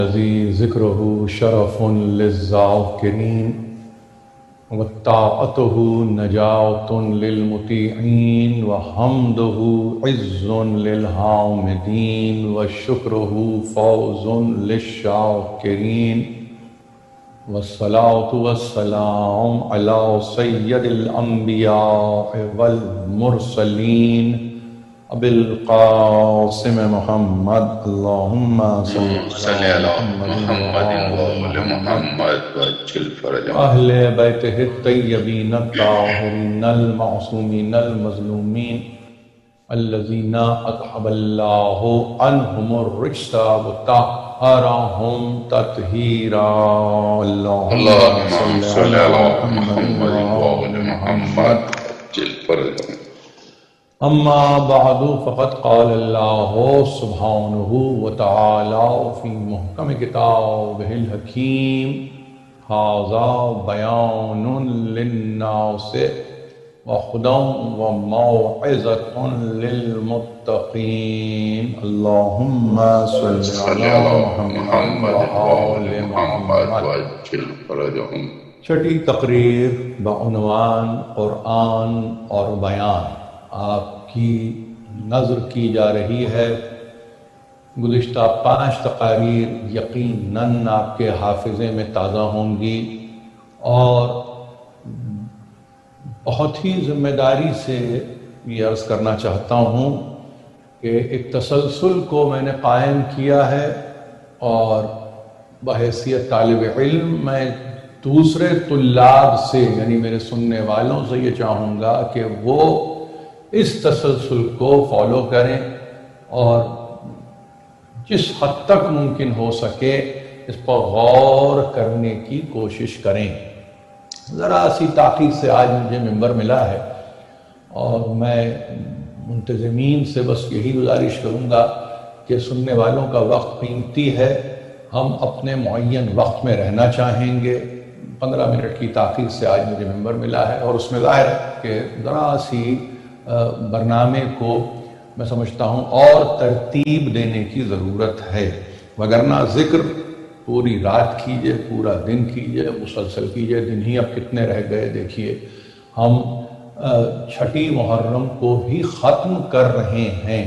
الذي ذكره شرف للذاكرين وطاعته نجاة للمطيعين وحمده عز للحامدين وشكره فوز للشاكرين والصلاة والسلام على سيد الأنبياء والمرسلين ابو القاسم محمد اللهم صل على محمد وآل محمد وعجل فرجهم اہل بیتہ الطیبین الطاہرین المعصومین المظلومین الذین اذهب اللہ عنہم الرجس وطہرهم تطہیرا اللہم صل علی محمد وآل محمد وعجل فرجهم اما بعد فقد قال اللہ سبحانہ وتعالی فی محکم کتابہ الحکیم ھذا بیان للناس وہدی وموعظۃ للمتقین اللہم صل علی محمد وآل محمد وعجل فرجهم۔ چھٹی تقریر بعنوان قرآن اور بیان آپ کی نظر کی جا رہی ہے۔ گزشتہ 5 تقاریر یقیناً آپ کے حافظے میں تازہ ہوں گی اور بہت ہی ذمہ داری سے یہ عرض کرنا چاہتا ہوں کہ ایک تسلسل کو میں نے قائم کیا ہے اور بحیثیت طالب علم میں دوسرے طلاب سے یعنی میرے سننے والوں سے یہ چاہوں گا کہ وہ اس تسلسل کو فالو کریں اور جس حد تک ممکن ہو سکے اس پر غور کرنے کی کوشش کریں۔ ذرا سی تاخیر سے آج مجھے ممبر ملا ہے اور میں منتظمین سے بس یہی گزارش کروں گا کہ سننے والوں کا وقت قیمتی ہے، ہم اپنے معین وقت میں رہنا چاہیں گے۔ 15 منٹ کی تاخیر سے آج مجھے ممبر ملا ہے اور اس میں ظاہر ہے کہ ذرا سی برنامے کو میں سمجھتا ہوں اور ترتیب دینے کی ضرورت ہے، وگرنہ ذکر پوری رات کیجئے، پورا دن کیجئے، مسلسل کیجئے۔ دن ہی اب کتنے رہ گئے دیکھیے، ہم چھٹی محرم کو ہی ختم کر رہے ہیں۔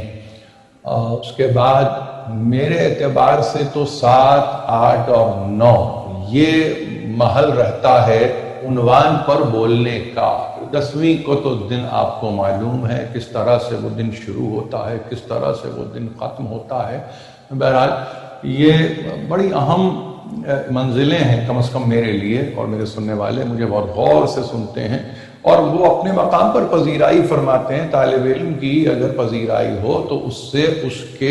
اس کے بعد میرے اعتبار سے تو 7، 8 اور 9 یہ محل رہتا ہے عنوان پر بولنے کا۔ 10ویں کو تو دن آپ کو معلوم ہے کس طرح سے وہ دن شروع ہوتا ہے، کس طرح سے وہ دن ختم ہوتا ہے۔ بہرحال یہ بڑی اہم منزلیں ہیں، کم از کم میرے لیے، اور میرے سننے والے مجھے بہت غور سے سنتے ہیں اور وہ اپنے مقام پر پذیرائی فرماتے ہیں۔ طالب علم کی اگر پذیرائی ہو تو اس سے اس کے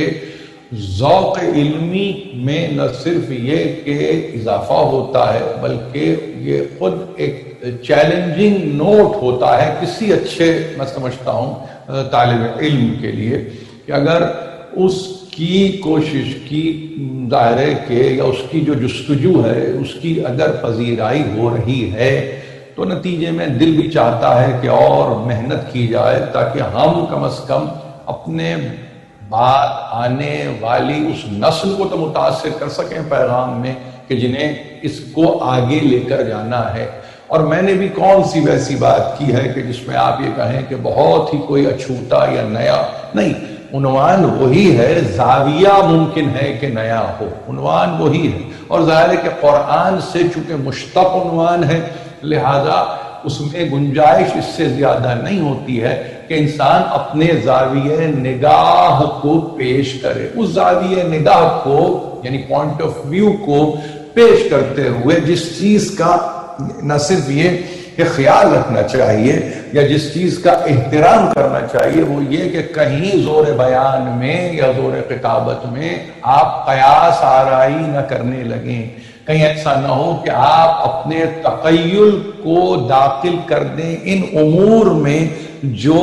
ذوق علمی میں نہ صرف یہ کہ اضافہ ہوتا ہے بلکہ یہ خود ایک چیلنجنگ نوٹ ہوتا ہے کسی اچھے میں سمجھتا ہوں طالب علم کے لیے کہ اگر اس کی کوشش کی ظاہر ہے کہ یا اس کی جو جستجو ہے اس کی اگر پذیرائی ہو رہی ہے تو نتیجے میں دل بھی چاہتا ہے کہ اور محنت کی جائے تاکہ ہم کم از کم اپنے بعد آنے والی اس نسل کو تو متاثر کر سکیں پیغام میں کہ جنہیں اس کو آگے لے کر جانا ہے۔ اور میں نے بھی کون سی ویسی بات کی ہے کہ جس میں آپ یہ کہیں کہ بہت ہی کوئی اچھوتا یا نیا نہیں، عنوان وہی ہے، زاویہ ممکن ہے کہ نیا ہو، عنوان وہی ہے۔ اور ظاہر ہے کہ قرآن سے چونکہ مشتق عنوان ہے لہذا اس میں گنجائش اس سے زیادہ نہیں ہوتی ہے کہ انسان اپنے زاویہ نگاہ کو پیش کرے، اس زاویہ نگاہ کو یعنی پوائنٹ آف ویو کو پیش کرتے ہوئے جس چیز کا نہ صرف یہ کہ خیال رکھنا چاہیے یا جس چیز کا احترام کرنا چاہیے وہ یہ کہ کہیں زور بیان میں یا زور خطابت میں آپ قیاس آرائی نہ کرنے لگیں، کہیں ایسا نہ ہو کہ آپ اپنے تخیل کو داخل کر دیں ان امور میں جو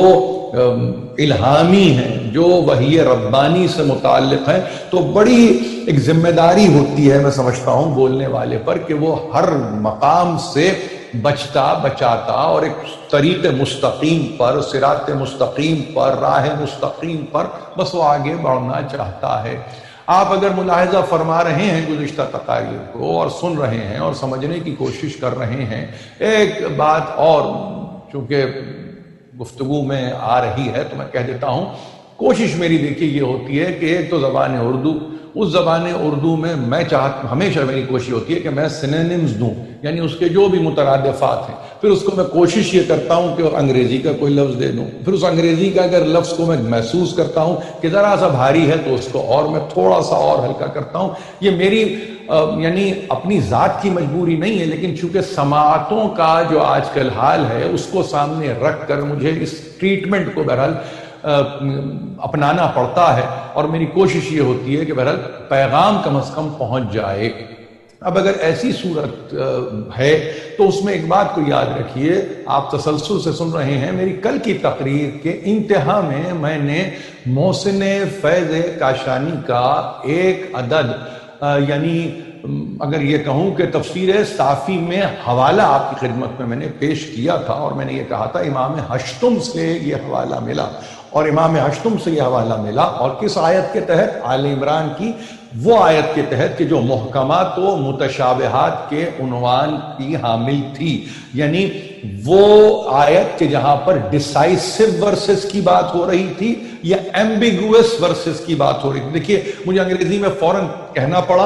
الہامی ہیں، جو وحی ربانی سے متعلق ہیں۔ تو بڑی ایک ذمہ داری ہوتی ہے میں سمجھتا ہوں بولنے والے پر کہ وہ ہر مقام سے بچاتا اور ایک طریق مستقیم پر، صراط مستقیم پر، راہ مستقیم پر بس وہ آگے بڑھنا چاہتا ہے۔ آپ اگر ملاحظہ فرما رہے ہیں گزشتہ تقاریر کو اور سن رہے ہیں اور سمجھنے کی کوشش کر رہے ہیں، ایک بات اور چونکہ گفتگو میں آ رہی ہے تو میں کہہ دیتا ہوں، کوشش میری دیکھیے یہ ہوتی ہے کہ ایک تو زبان اردو، اس زبان اردو میں ہمیشہ میری کوشش ہوتی ہے کہ میں سینونیمز دوں، یعنی اس کے جو بھی مترادفات ہیں، پھر اس کو میں کوشش یہ کرتا ہوں کہ انگریزی کا کوئی لفظ دے دوں، پھر اس انگریزی کا اگر لفظ کو میں محسوس کرتا ہوں کہ ذرا سا بھاری ہے تو اس کو اور میں تھوڑا سا اور ہلکا کرتا ہوں۔ یہ میری یعنی اپنی ذات کی مجبوری نہیں ہے، لیکن چونکہ سماعتوں کا جو آج کل حال ہے اس کو سامنے رکھ کر مجھے اس ٹریٹمنٹ کو بہرحال اپنانا پڑتا ہے، اور میری کوشش یہ ہوتی ہے کہ بہرحال پیغام کم از کم پہنچ جائے۔ اب اگر ایسی صورت ہے تو اس میں ایک بات کو یاد رکھیے، آپ تسلسل سے سن رہے ہیں، میری کل کی تقریر کے انتہا میں نے محسن فیض کاشانی کا ایک عدد یعنی اگر یہ کہوں کہ تفسیر صافی میں حوالہ آپ کی خدمت میں نے پیش کیا تھا، اور میں نے یہ کہا تھا امام ہشتم سے یہ حوالہ ملا، اور امام ہشتم سے یہ حوالہ ملا، اور کس آیت کے تحت؟ آل عمران کی وہ آیت کے تحت کہ جو محکمات و متشابہات کے عنوان کی حامل تھی، یعنی وہ آیت کہ جہاں پر ڈیسائسو ورسز کی بات ہو رہی تھی یا ایمبیگوس ورسز کی بات ہو رہی تھی۔ دیکھیے مجھے انگریزی میں فوراً کہنا پڑا،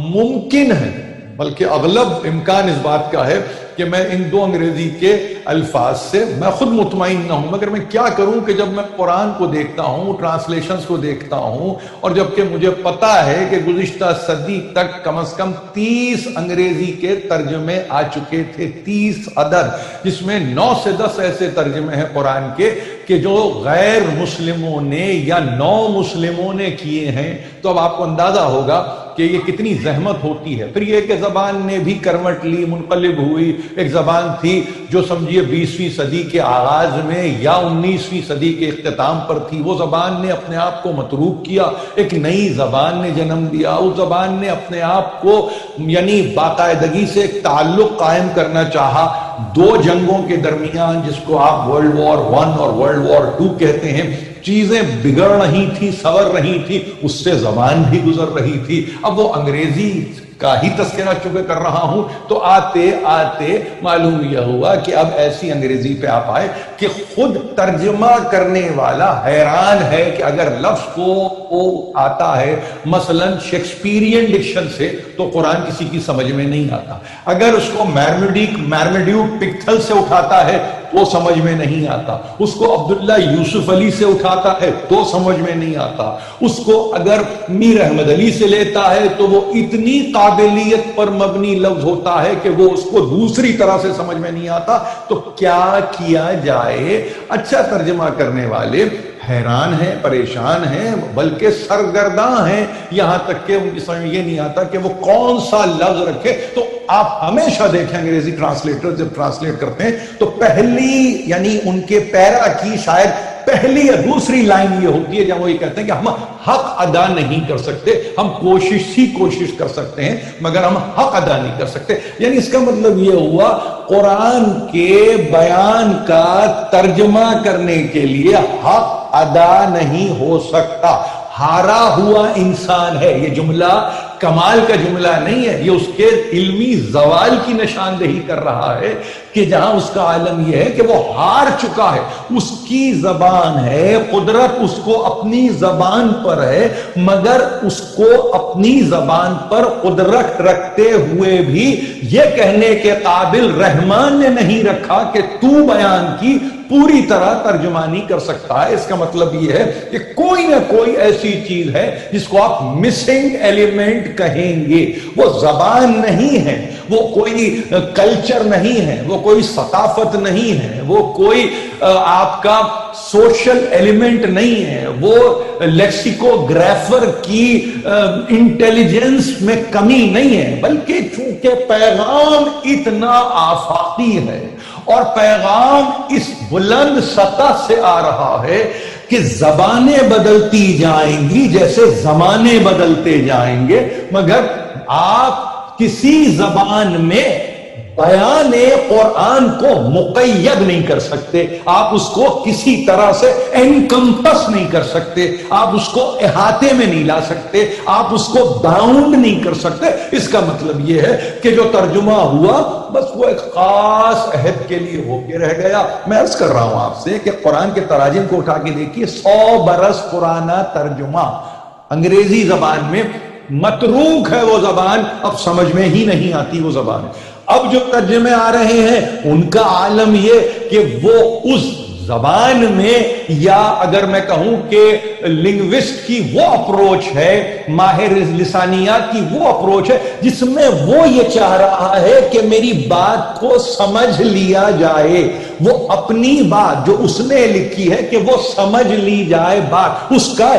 ممکن ہے بلکہ اغلب امکان اس بات کا ہے کہ میں ان دو انگریزی کے الفاظ سے میں خود مطمئن نہ ہوں، مگر میں کیا کروں کہ جب میں قرآن کو دیکھتا ہوں، ٹرانسلیشنز کو دیکھتا ہوں، اور جبکہ مجھے پتا ہے کہ گزشتہ صدی تک کم از کم 30 انگریزی کے ترجمے آ چکے تھے، 30 عدد، جس میں 9 سے 10 ایسے ترجمے ہیں قرآن کے کہ جو غیر مسلموں نے یا نو مسلموں نے کیے ہیں، تو اب آپ کو اندازہ ہوگا کہ یہ کتنی زحمت ہوتی ہے۔ پھر یہ کہ زبان نے بھی کروٹ لی، منقلب ہوئی، ایک زبان تھی جو سمجھیے 20ویں صدی کے آغاز میں یا 19ویں صدی کے اختتام پر تھی، وہ زبان نے اپنے آپ کو متروک کیا، ایک نئی زبان نے جنم دیا، اس زبان نے اپنے آپ کو یعنی باقاعدگی سے ایک تعلق قائم کرنا چاہا دو جنگوں کے درمیان، جس کو آپ ورلڈ وار 1 اور ورلڈ وار 2 کہتے ہیں۔ چیزیں بگڑ رہی تھی، سور رہی تھی، اس سے زبان بھی گزر رہی تھی۔ اب وہ انگریزی کا ہی تذکرہ چونکہ کر رہا ہوں تو آتے آتے معلوم یہ ہوا کہ اب ایسی انگریزی پہ آپ آئے کہ خود ترجمہ کرنے والا حیران ہے کہ اگر لفظ کو آتا ہے مثلا شیکسپیرین ڈکشن سے تو قرآن کسی کی سمجھ میں نہیں آتا، اگر اس کو میرمیڈیوک پکتھل سے اٹھاتا ہے تو سمجھ میں نہیں آتا، اس کو عبداللہ یوسف علی سے اٹھاتا ہے تو سمجھ میں نہیں آتا، اس کو اگر میر احمد علی سے لیتا ہے تو وہ اتنی قابلیت پر مبنی لفظ ہوتا ہے کہ وہ اس کو دوسری طرح سے سمجھ میں نہیں آتا۔ تو کیا کیا جائے؟ اچھا ترجمہ کرنے والے حیران ہیں، پریشان ہیں، بلکہ سرگرداں ہیں، یہاں تک کہ ان کی سمجھ میں یہ نہیں آتا کہ وہ کون سا لفظ رکھے۔ تو آپ ہمیشہ دیکھیں انگریزی ٹرانسلیٹر جب ٹرانسلیٹ کرتے ہیں تو پہلی یعنی ان کے پیرا کی شاید پہلی یا دوسری لائن یہ ہوتی ہے جہاں وہ یہ کہتے ہیں کہ ہم حق ادا نہیں کر سکتے، ہم کوشش کر سکتے ہیں مگر ہم حق ادا نہیں کر سکتے۔ یعنی اس کا مطلب یہ ہوا قرآن کے بیان کا ترجمہ کرنے کے لیے حق ادا نہیں ہو سکتا، ہارا ہوا انسان ہے۔ یہ جملہ کمال کا جملہ نہیں ہے، یہ اس کے علمی زوال کی نشاندہی کر رہا ہے کہ جہاں اس کا عالم یہ ہے کہ وہ ہار چکا ہے، اس کی زبان ہے، قدرت اس کو اپنی زبان پر ہے، مگر اس کو اپنی زبان پر قدرت رکھتے ہوئے بھی یہ کہنے کے قابل رحمان نے نہیں رکھا کہ تو بیان کی پوری طرح ترجمہ نہیں کر سکتا ہے۔ اس کا مطلب یہ ہے کہ کوئی نہ کوئی ایسی چیز ہے جس کو آپ مسنگ ایلیمنٹ کہیں گے، وہ زبان نہیں ہے، وہ کوئی کلچر نہیں ہے، وہ کوئی ثقافت نہیں ہے، وہ کوئی آپ کا سوشل ایلیمنٹ نہیں ہے، وہ لیکسیکوگرافر کی انٹیلیجنس میں کمی نہیں ہے، بلکہ چونکہ پیغام اتنا آفاقی ہے اور پیغام اس بلند سطح سے آ رہا ہے کہ زبانیں بدلتی جائیں گی جیسے زمانے بدلتے جائیں گے، مگر آپ کسی زبان میں بیان قرآن کو مقید نہیں کر سکتے، آپ اس کو کسی طرح سے انکمپس نہیں کر سکتے، آپ اس کو احاطے میں نہیں لا سکتے، آپ اس کو باؤنڈ نہیں کر سکتے۔ اس کا مطلب یہ ہے کہ جو ترجمہ ہوا بس وہ ایک خاص عہد کے لیے ہو کے رہ گیا۔ میں عرض کر رہا ہوں آپ سے کہ قرآن کے تراجم کو اٹھا کے دیکھیے، 100 برس پرانا ترجمہ انگریزی زبان میں، متروک ہے وہ زبان، اب سمجھ میں ہی نہیں آتی وہ زبان۔ اب جو ترجمے آ رہے ہیں ان کا عالم یہ کہ وہ اس زبان میں، یا اگر میں کہوں کہ لنگوسٹ کی وہ اپروچ ہے، ماہر لسانیات کی وہ اپروچ ہے جس میں وہ یہ چاہ رہا ہے کہ میری بات کو سمجھ لیا جائے، وہ اپنی بات جو اس نے لکھی ہے کہ وہ سمجھ لی جائے بات، اس کا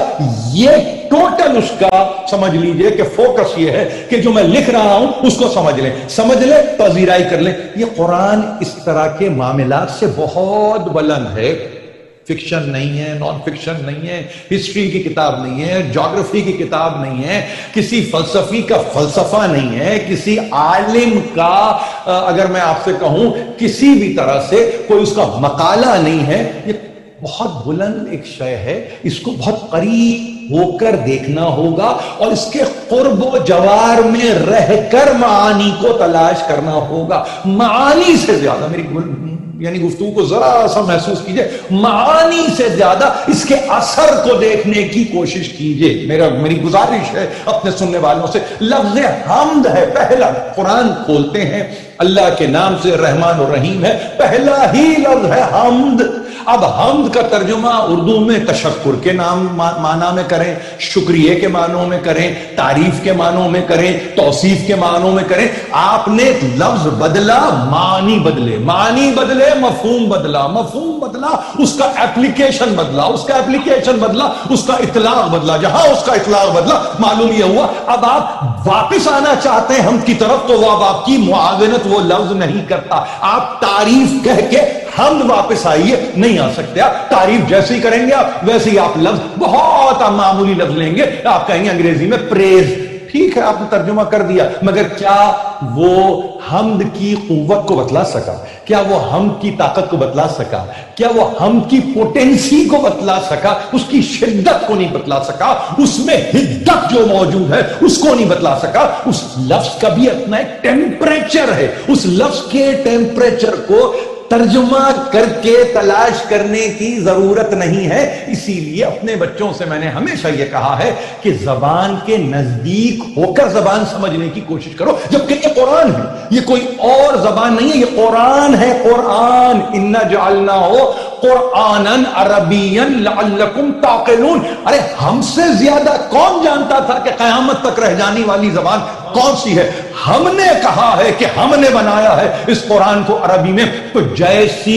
یہ ٹوٹل اس کا سمجھ لیجئے کہ فوکس یہ ہے کہ جو میں لکھ رہا ہوں اس کو سمجھ لیں پذیرائی کر لیں۔ یہ قرآن اس طرح کے معاملات سے بہت بلند ہے، فکشن نہیں ہے، نان فکشن نہیں ہے، ہسٹری کی کتاب نہیں ہے، جغرافی کی کتاب نہیں ہے، کسی فلسفی کا فلسفہ نہیں ہے، کسی عالم کا اگر میں آپ سے کہوں کسی بھی طرح سے کوئی اس کا مقالہ نہیں ہے، یہ بہت بلند ایک شے ہے، اس کو بہت قریب ہو کر دیکھنا ہوگا اور اس کے قرب و جوار میں رہ کر معانی کو تلاش کرنا ہوگا۔ معانی سے زیادہ میری یعنی گفتگو کو ذرا سا محسوس کیجئے، معانی سے زیادہ اس کے اثر کو دیکھنے کی کوشش کیجئے۔ میری گزارش ہے اپنے سننے والوں سے، لفظ حمد ہے پہلا، قرآن کھولتے ہیں اللہ کے نام سے، رحمان و رحیم ہے، پہلا ہی لفظ ہے حمد۔ اب حمد کا ترجمہ اردو میں تشکر کے معنی میں کریں، شکریہ کے معنوں میں کریں، تعریف کے معنوں میں کریں، توصیف کے معنوں میں کریں، آپ نے لفظ بدلا، معنی بدلے، معنی بدلے، مفہوم بدلا، مفہوم بدلا، اس کا اپلیکیشن بدلا، اس کا اپلیکیشن بدلا، اس کا اطلاق بدلا، جہاں اس کا اطلاق بدلا معلوم یہ ہوا اب آپ واپس آنا چاہتے ہیں حمد کی طرف تو وہ اب آپ کی معاونت وہ لفظ نہیں کرتا۔ آپ تعریف کہہ کے حمد واپس آئیے، نہیں آ سکتے۔ آپ تعریف جیسے ہی کریں گے آپ ویسے ہی آپ لفظ بہت معمولی لفظ لیں گے، آپ کہیں گے انگریزی میں پریز، ٹھیک ہے آپ نے ترجمہ کر دیا، مگر کیا وہ حمد کی قوت کو بتلا سکا؟ کیا وہ حمد کی طاقت کو بتلا سکا؟ کیا وہ حمد کی پوٹینسی کو بتلا سکا؟ اس کی شدت کو نہیں بتلا سکا، اس میں حدت جو موجود ہے اس کو نہیں بتلا سکا۔ اس لفظ کا بھی اپنا ایک ٹیمپریچر ہے، اس لفظ کے ٹیمپریچر کو ترجمہ کر کے تلاش کرنے کی ضرورت نہیں ہے۔ اسی لیے اپنے بچوں سے میں نے ہمیشہ یہ کہا ہے کہ زبان کے نزدیک ہو کر زبان سمجھنے کی کوشش کرو، جبکہ یہ قرآن ہے، یہ کوئی اور زبان نہیں ہے، یہ قرآن ہے۔ قرآن اِنَّا جَعَلْنَاهُ قُرْآنًا عَرَبِيًّا لَعَلَّكُمْ تَعْقِلُونَ۔ ارے ہم سے زیادہ کون جانتا تھا کہ قیامت تک رہ جانے والی زبان کون سی ہے؟ ہم نے کہا ہے کہ ہم نے بنایا ہے اس قرآن کو عربی میں، تو جیسی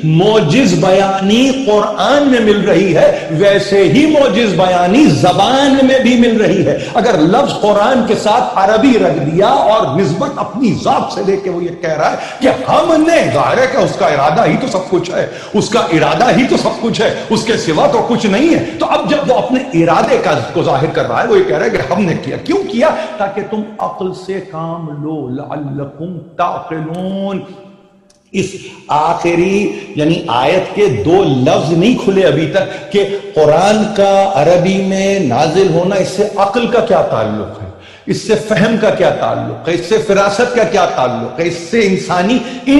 موجز بیانی قرآن میں مل رہی ہے ویسے ہی موجز بیانی زبان میں بھی مل رہی ہے۔ اگر لفظ قرآن کے ساتھ عربی رکھ دیا اور نسبت اپنی ذات سے لے کے وہ یہ کہہ رہا ہے کہ ہم نے، ظاہر ہے کہ اس کا ارادہ ہی تو سب کچھ ہے، اس کا ارادہ ہی تو سب کچھ ہے، اس کے سوا تو کچھ نہیں ہے۔ تو اب جب وہ اپنے ارادے کو ظاہر کر رہا ہے، وہ یہ کہہ رہا ہے کہ ہم نے کیا، کیوں کیا؟ تاکہ تم عقل سے کام لو، لعلکم تعقلون۔ اس آخری یعنی آیت کے 2 لفظ نہیں کھلے ابھی تک کہ قرآن کا عربی میں نازل ہونا اس سے عقل کا کیا تعلق ہے، اس سے فہم کا کیا تعلق ہے، اس سے فراست کا کیا تعلق ہے، اس سے انسانی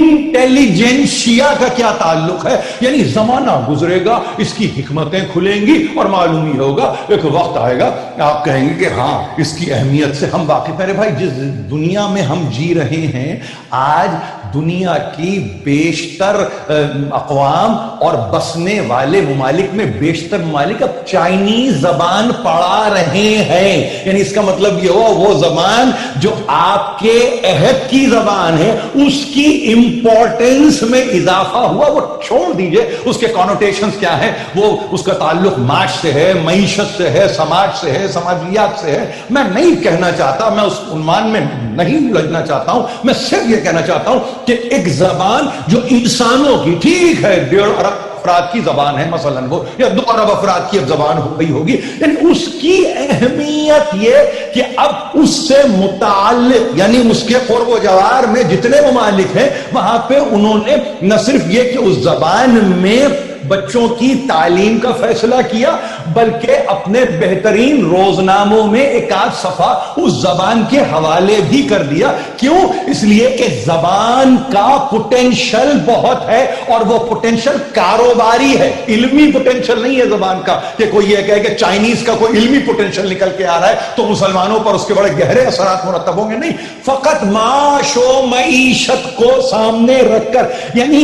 انٹیلیجنشیا کا کیا تعلق ہے۔ یعنی زمانہ گزرے گا، اس کی حکمتیں کھلیں گی اور معلوم ہی ہوگا، ایک وقت آئے گا آپ کہیں گے کہ ہاں اس کی اہمیت سے ہم واقف ہیں۔ میرے بھائی جس دنیا میں ہم جی رہے ہیں آج، دنیا کی بیشتر اقوام اور بسنے والے ممالک میں بیشتر ممالک اب چائنیز زبان پڑھا رہے ہیں۔ یعنی اس کا مطلب یہ ہو وہ زبان جو آپ کے عہد کی زبان ہے اس کی امپورٹنس میں اضافہ ہوا، وہ چھوڑ دیجئے اس کے کانوٹیشنز کیا ہیں، وہ اس کا تعلق معاش سے ہے، معیشت سے ہے، سماج سے ہے، سماجیات سے ہے۔ میں نہیں کہنا چاہتا، میں اس عنوان میں نہیں لگنا چاہتا ہوں، میں صرف یہ کہنا چاہتا ہوں کہ ایک زبان جو انسانوں کی، ٹھیک ہے 1.5 ارب افراد کی زبان ہے مثلا وہ، یا 2 ارب افراد کی اب زبان ہو گئی ہوگی، یعنی اس کی اہمیت یہ کہ اب اس سے متعلق یعنی اس کے قرب و جوار میں جتنے ممالک ہیں وہاں پہ انہوں نے نہ صرف یہ کہ اس زبان میں بچوں کی تعلیم کا فیصلہ کیا، بلکہ اپنے بہترین روزناموں میں ایک آدھ صفحہ اس زبان کے حوالے بھی کر دیا۔ کیوں؟ اس لیے کہ زبان کا پوٹینشل بہت ہے، اور وہ پوٹینشل کاروباری ہے، علمی پوٹینشل نہیں ہے زبان کا کہ کوئی یہ کہے کہ چائنیز کا کوئی علمی پوٹینشل نکل کے آ رہا ہے تو مسلمانوں پر اس کے بڑے گہرے اثرات مرتب ہوں گے، نہیں، فقط معاش و معیشت کو سامنے رکھ کر، یعنی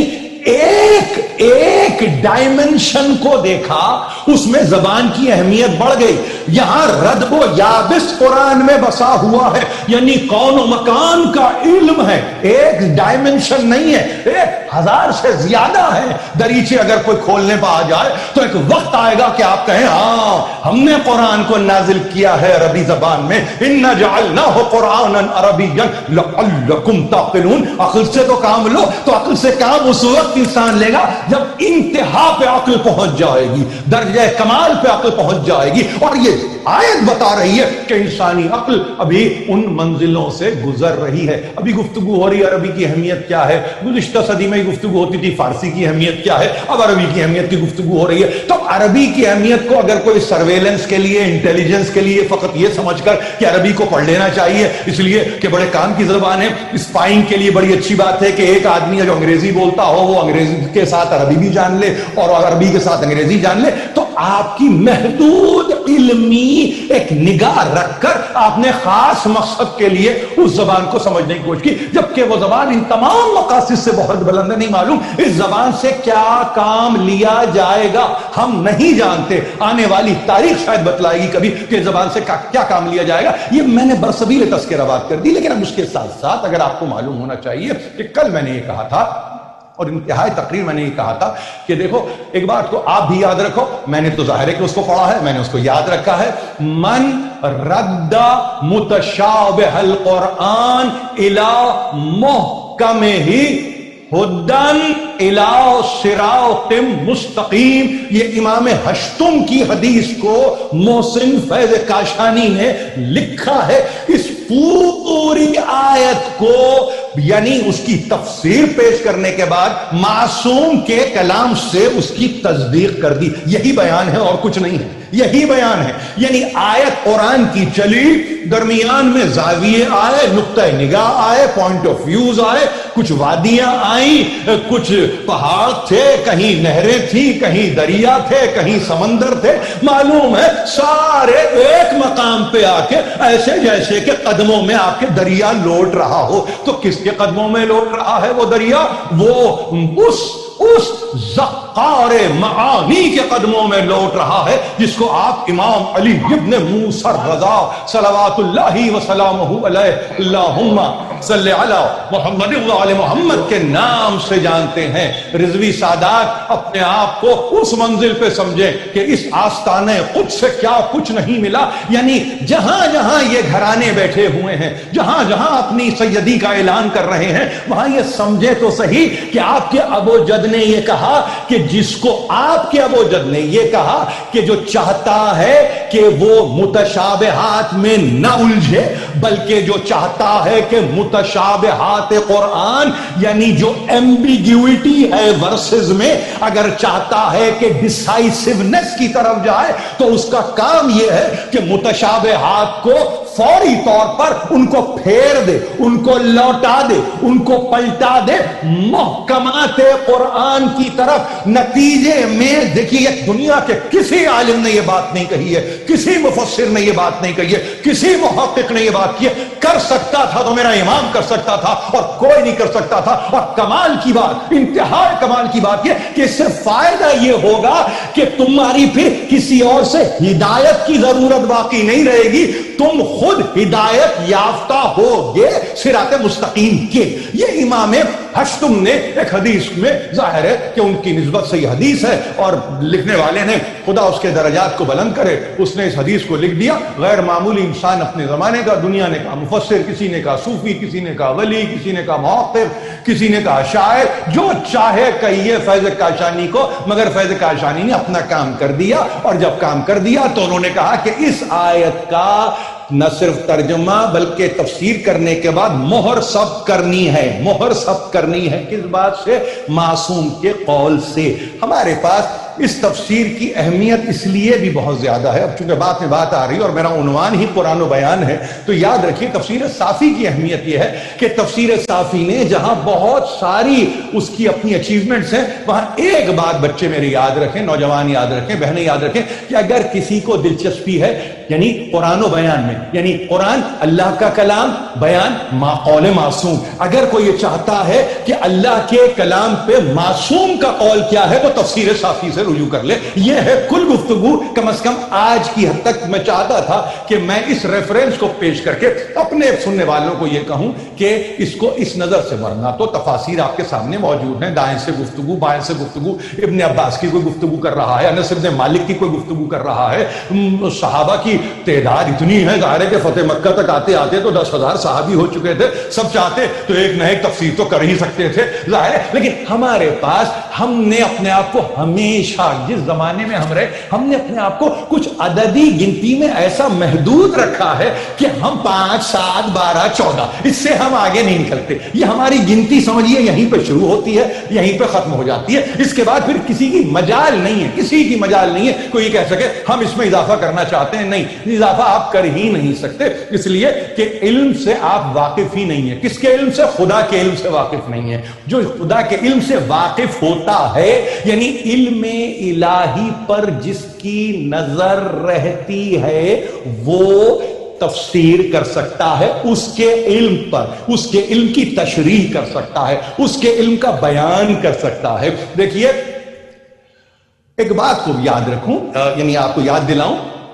ایک ڈائمنشن کو دیکھا، اس میں زبان کی اہمیت بڑھ گئی۔ یہاں ردب و یابس قرآن میں بسا ہوا ہے، یعنی کون و مکان کا علم ہے، ایک ڈائمنشن نہیں ہے، 1000 سے زیادہ ہے۔ دریچے اگر کوئی کھولنے پہ آ جائے تو ایک وقت آئے گا کہ آپ کہیں ہاں ہم نے قرآن کو نازل کیا ہے عربی زبان میں، اِنَّا جَعَلْنَاهُ قُرْآنًا عَرَبِيًّا لَعَلَّكُمْ تَعْقِلُونَ۔ عقل سے تو کام لو، تو عقل سے کام اس وقت انسان لے گا جب انتہا پہ عقل پہنچ جائے گی، درجہ کمال پہ عقل پہنچ جائے گی۔ اور یہ آیت بتا رہی ہے کہ انسانی عقل ابھی ان منزلوں سے گزر رہی ہے۔ ابھی گفتگو ہو رہی ہے عربی کی اہمیت کیا ہے، گزشتہ صدی میں گفتگو ہوتی تھی فارسی کی اہمیت کیا ہے، اب عربی کی اہمیت کی گفتگو ہو رہی ہے۔ تو عربی کی اہمیت کو اگر کوئی سرویلنس کے لیے، انٹیلیجنس کے لیے فقط یہ سمجھ کر کہ عربی کو پڑھ لینا چاہیے اس لیے کہ بڑے کام کی زبان ہے، اسپائنگ کے لیے بڑی اچھی بات ہے کہ ایک آدمی جو انگریزی بولتا ہو وہ انگریزی کے ساتھ عربی بھی جان لے اور عربی کے ساتھ انگریزی جان لے، تو آپ کی محدود علمی ایک نگاہ رکھ کر آپ نے خاص مقصد کے لیے اس زبان کو سمجھنے کی کوشش کی، جبکہ وہ زبان ان تمام مقاصد سے بہت بلند ہے۔ نہیں معلوم اس زبان سے کیا کام لیا جائے گا، ہم نہیں جانتے، آنے والی تاریخ شاید بتلائے گی کبھی کہ زبان سے کیا کام لیا جائے گا۔ یہ میں نے برصغیر تذکرہ بات کر دی، لیکن اب اس کے ساتھ ساتھ اگر آپ کو معلوم ہونا چاہیے کہ کل میں نے یہ کہا تھا اور انتہائی تقریر میں نے یہ کہا تھا کہ دیکھو ایک بات کو آپ بھی یاد رکھو، میں نے تو ظاہر ہے کہ اس کو پڑھا ہے، میں نے اس کو یاد رکھا ہے، من رد متشابہ القرآن الی محکمہ ہدن الی صراط مستقیم، یہ امام ہشتم کی حدیث کو محسن فیض کاشانی نے لکھا ہے۔ اس پوری آیت کو یعنی اس کی تفسیر پیش کرنے کے بعد معصوم کے کلام سے اس کی تصدیق کر دی۔ یہی بیان ہے اور کچھ نہیں ہے، یہی بیان ہے۔ یعنی آیت قرآن کی چلی، درمیان میں زاویے آئے، نقطہ نگاہ آئے، پوائنٹ آف ویوز آئے، کچھ وادیاں آئیں، کچھ پہاڑ تھے، کہیں نہریں تھیں، کہیں دریا تھے، کہیں سمندر تھے، معلوم ہے سارے ایک مقام پہ آ کے ایسے جیسے کہ قدموں میں آپ کے دریا لوٹ رہا ہو۔ تو کس کے قدموں میں لوٹ رہا ہے وہ دریا؟ وہ اس زقار معانی کے قدموں میں لوٹ رہا ہے جس کو آپ امام علی ابن موسیٰ الرضا صلوات اللہ وسلامہ علیہ اللہم صلی علی محمد وعلی محمد کے نام سے جانتے ہیں۔ رضوی سادات اپنے آپ کو اس منزل پہ سمجھیں کہ اس آستانے قدس سے کیا کچھ نہیں ملا، یعنی جہاں جہاں یہ گھرانے بیٹھے ہوئے ہیں، جہاں جہاں اپنی سیدی کا اعلان کر رہے ہیں، وہاں یہ سمجھے تو صحیح کہ آپ کے ابو جد نے یہ کہا کہ جس کو آپ کے ابو جد نے یہ کہا کہ جو چاہتا ہے کہ وہ متشابہات میں نہ الجھے، بلکہ جو چاہتا ہے کہ متشابہات قرآن یعنی جو ایمبیگیوٹی ہے ورسز میں، اگر چاہتا ہے کہ ڈیسائیسونیس کی طرف جائے تو اس کا کام یہ ہے کہ متشابہات کو فوری طور پر ان کو پھیر دے، ان کو لوٹا دے، ان کو پلٹا دے محکمات قرآن کی طرف۔ نتیجے میں دیکھیے دنیا کے کسی عالم نے یہ بات نہیں کہی ہے، کسی مفسر نے یہ بات نہیں کہی ہے، کسی محقق نے یہ بات کی ہے۔ کر سکتا تھا تو میرا امام کر سکتا تھا اور کوئی نہیں کر سکتا تھا۔ اور کمال کی بات، انتہائی کمال کی بات یہ کہ اس سے فائدہ یہ ہوگا کہ تمہاری پھر کسی اور سے ہدایت کی ضرورت باقی نہیں رہے گی، تم خود ہدایت یافتہ ہوگے صراط مستقیم کے۔ یہ امام حج تم نے ایک حدیث میں ظاہر ہے کہ ان کی نسبت سے یہ حدیث ہے، اور لکھنے والے نے خدا اس کے درجات کو بلند کرے، اس نے اس حدیث کو لکھ دیا، غیر معمولی انسان اپنے زمانے کا، دنیا نے کہا مفسر، کسی نے کہا صوفی، کسی نے کہا ولی، کسی نے کہا محقق، کسی نے کہا شاعر، جو چاہے کہیے فیض کاشانی کو، مگر فیض کاشانی نے اپنا کام کر دیا، اور جب کام کر دیا تو انہوں نے کہا کہ اس آیت کا نہ صرف ترجمہ بلکہ تفسیر کرنے کے بعد مہر ثبت کرنی ہے۔ مہر ثبت کرنی ہے کس بات سے؟ معصوم کے قول سے۔ ہمارے پاس اس تفسیر کی اہمیت اس لیے بھی بہت زیادہ ہے، اب چونکہ بات میں بات آ رہی ہے اور میرا عنوان ہی قرآن و بیان ہے، تو یاد رکھیے تفسیر صافی کی اہمیت یہ ہے کہ تفسیر صافی نے جہاں بہت ساری اس کی اپنی اچیومنٹس ہیں، وہاں ایک بات بچے میرے یاد رکھیں، نوجوان یاد رکھیں، بہنیں یاد رکھیں، کہ اگر کسی کو دلچسپی ہے یعنی قرآن و بیان میں، یعنی قرآن اللہ کا کلام، بیان قول معصوم، اگر کوئی یہ چاہتا ہے کہ اللہ کے کلام پہ معصوم کا قول کیا ہے تو تفسیر صافی سے رجوع کر لے۔ یہ ہے کل گفتگو، کم از کم آج کی حد تک میں چاہتا تھا کہ میں اس ریفرنس کو پیش کر کے اپنے سننے والوں کو یہ کہوں کہ اس کو اس نظر سے، ورنہ تو تفاسیر آپ کے سامنے موجود ہیں، دائیں سے گفتگو، بائیں سے گفتگو، ابن عباس کی کوئی گفتگو کر رہا ہے، انس بن مالک کی کوئی گفتگو کر رہا ہے، صحابہ کی تعداد اتنی ہے، ظاہر ہے کہ فتح مکہ تک آتے آتے تو 10,000 صحابی ہو چکے تھے، سب چاہتے تو ایک نہ ایک تفسیر تو کر ہی سکتے تھے، ظاہر ہے، لیکن ہمارے پاس ہم نے اپنے آپ کو ہمیشہ جس زمانے میں ہم رہے، ہم نے اپنے آپ کو کچھ عددی گنتی میں ایسا محدود رکھا ہے کہ ہم 5 7 12 14 اس سے ہم آگے نہیں نکلتے۔ یہ ہماری گنتی سمجھیے یہیں پہ شروع ہوتی ہے، یہیں پہ ختم ہو جاتی ہے، اس کے بعد پھر کسی کی مجال نہیں ہے، کسی کی مجال نہیں ہے کوئی یہ کہہ سکے ہم اس میں اضافہ کرنا چاہتے ہیں، نہیں، اضافہ آپ کر ہی نہیں سکتے، اس لیے کہ علم سے آپ واقف ہی نہیں ہیں۔ کس کے علم سے؟ خدا کے علم سے واقف نہیں ہے۔ جو خدا کے علم سے واقف ہوتا ہے، یعنی علم الہی پر جس کی نظر رہتی ہے، وہ تفسیر کر سکتا ہے اس کے علم پر، اس کے علم کی تشریح کر سکتا ہے، اس کے علم کا بیان کر سکتا ہے۔ دیکھیے ایک بات کو یاد رکھوں، یعنی آپ کو یاد دلاؤں،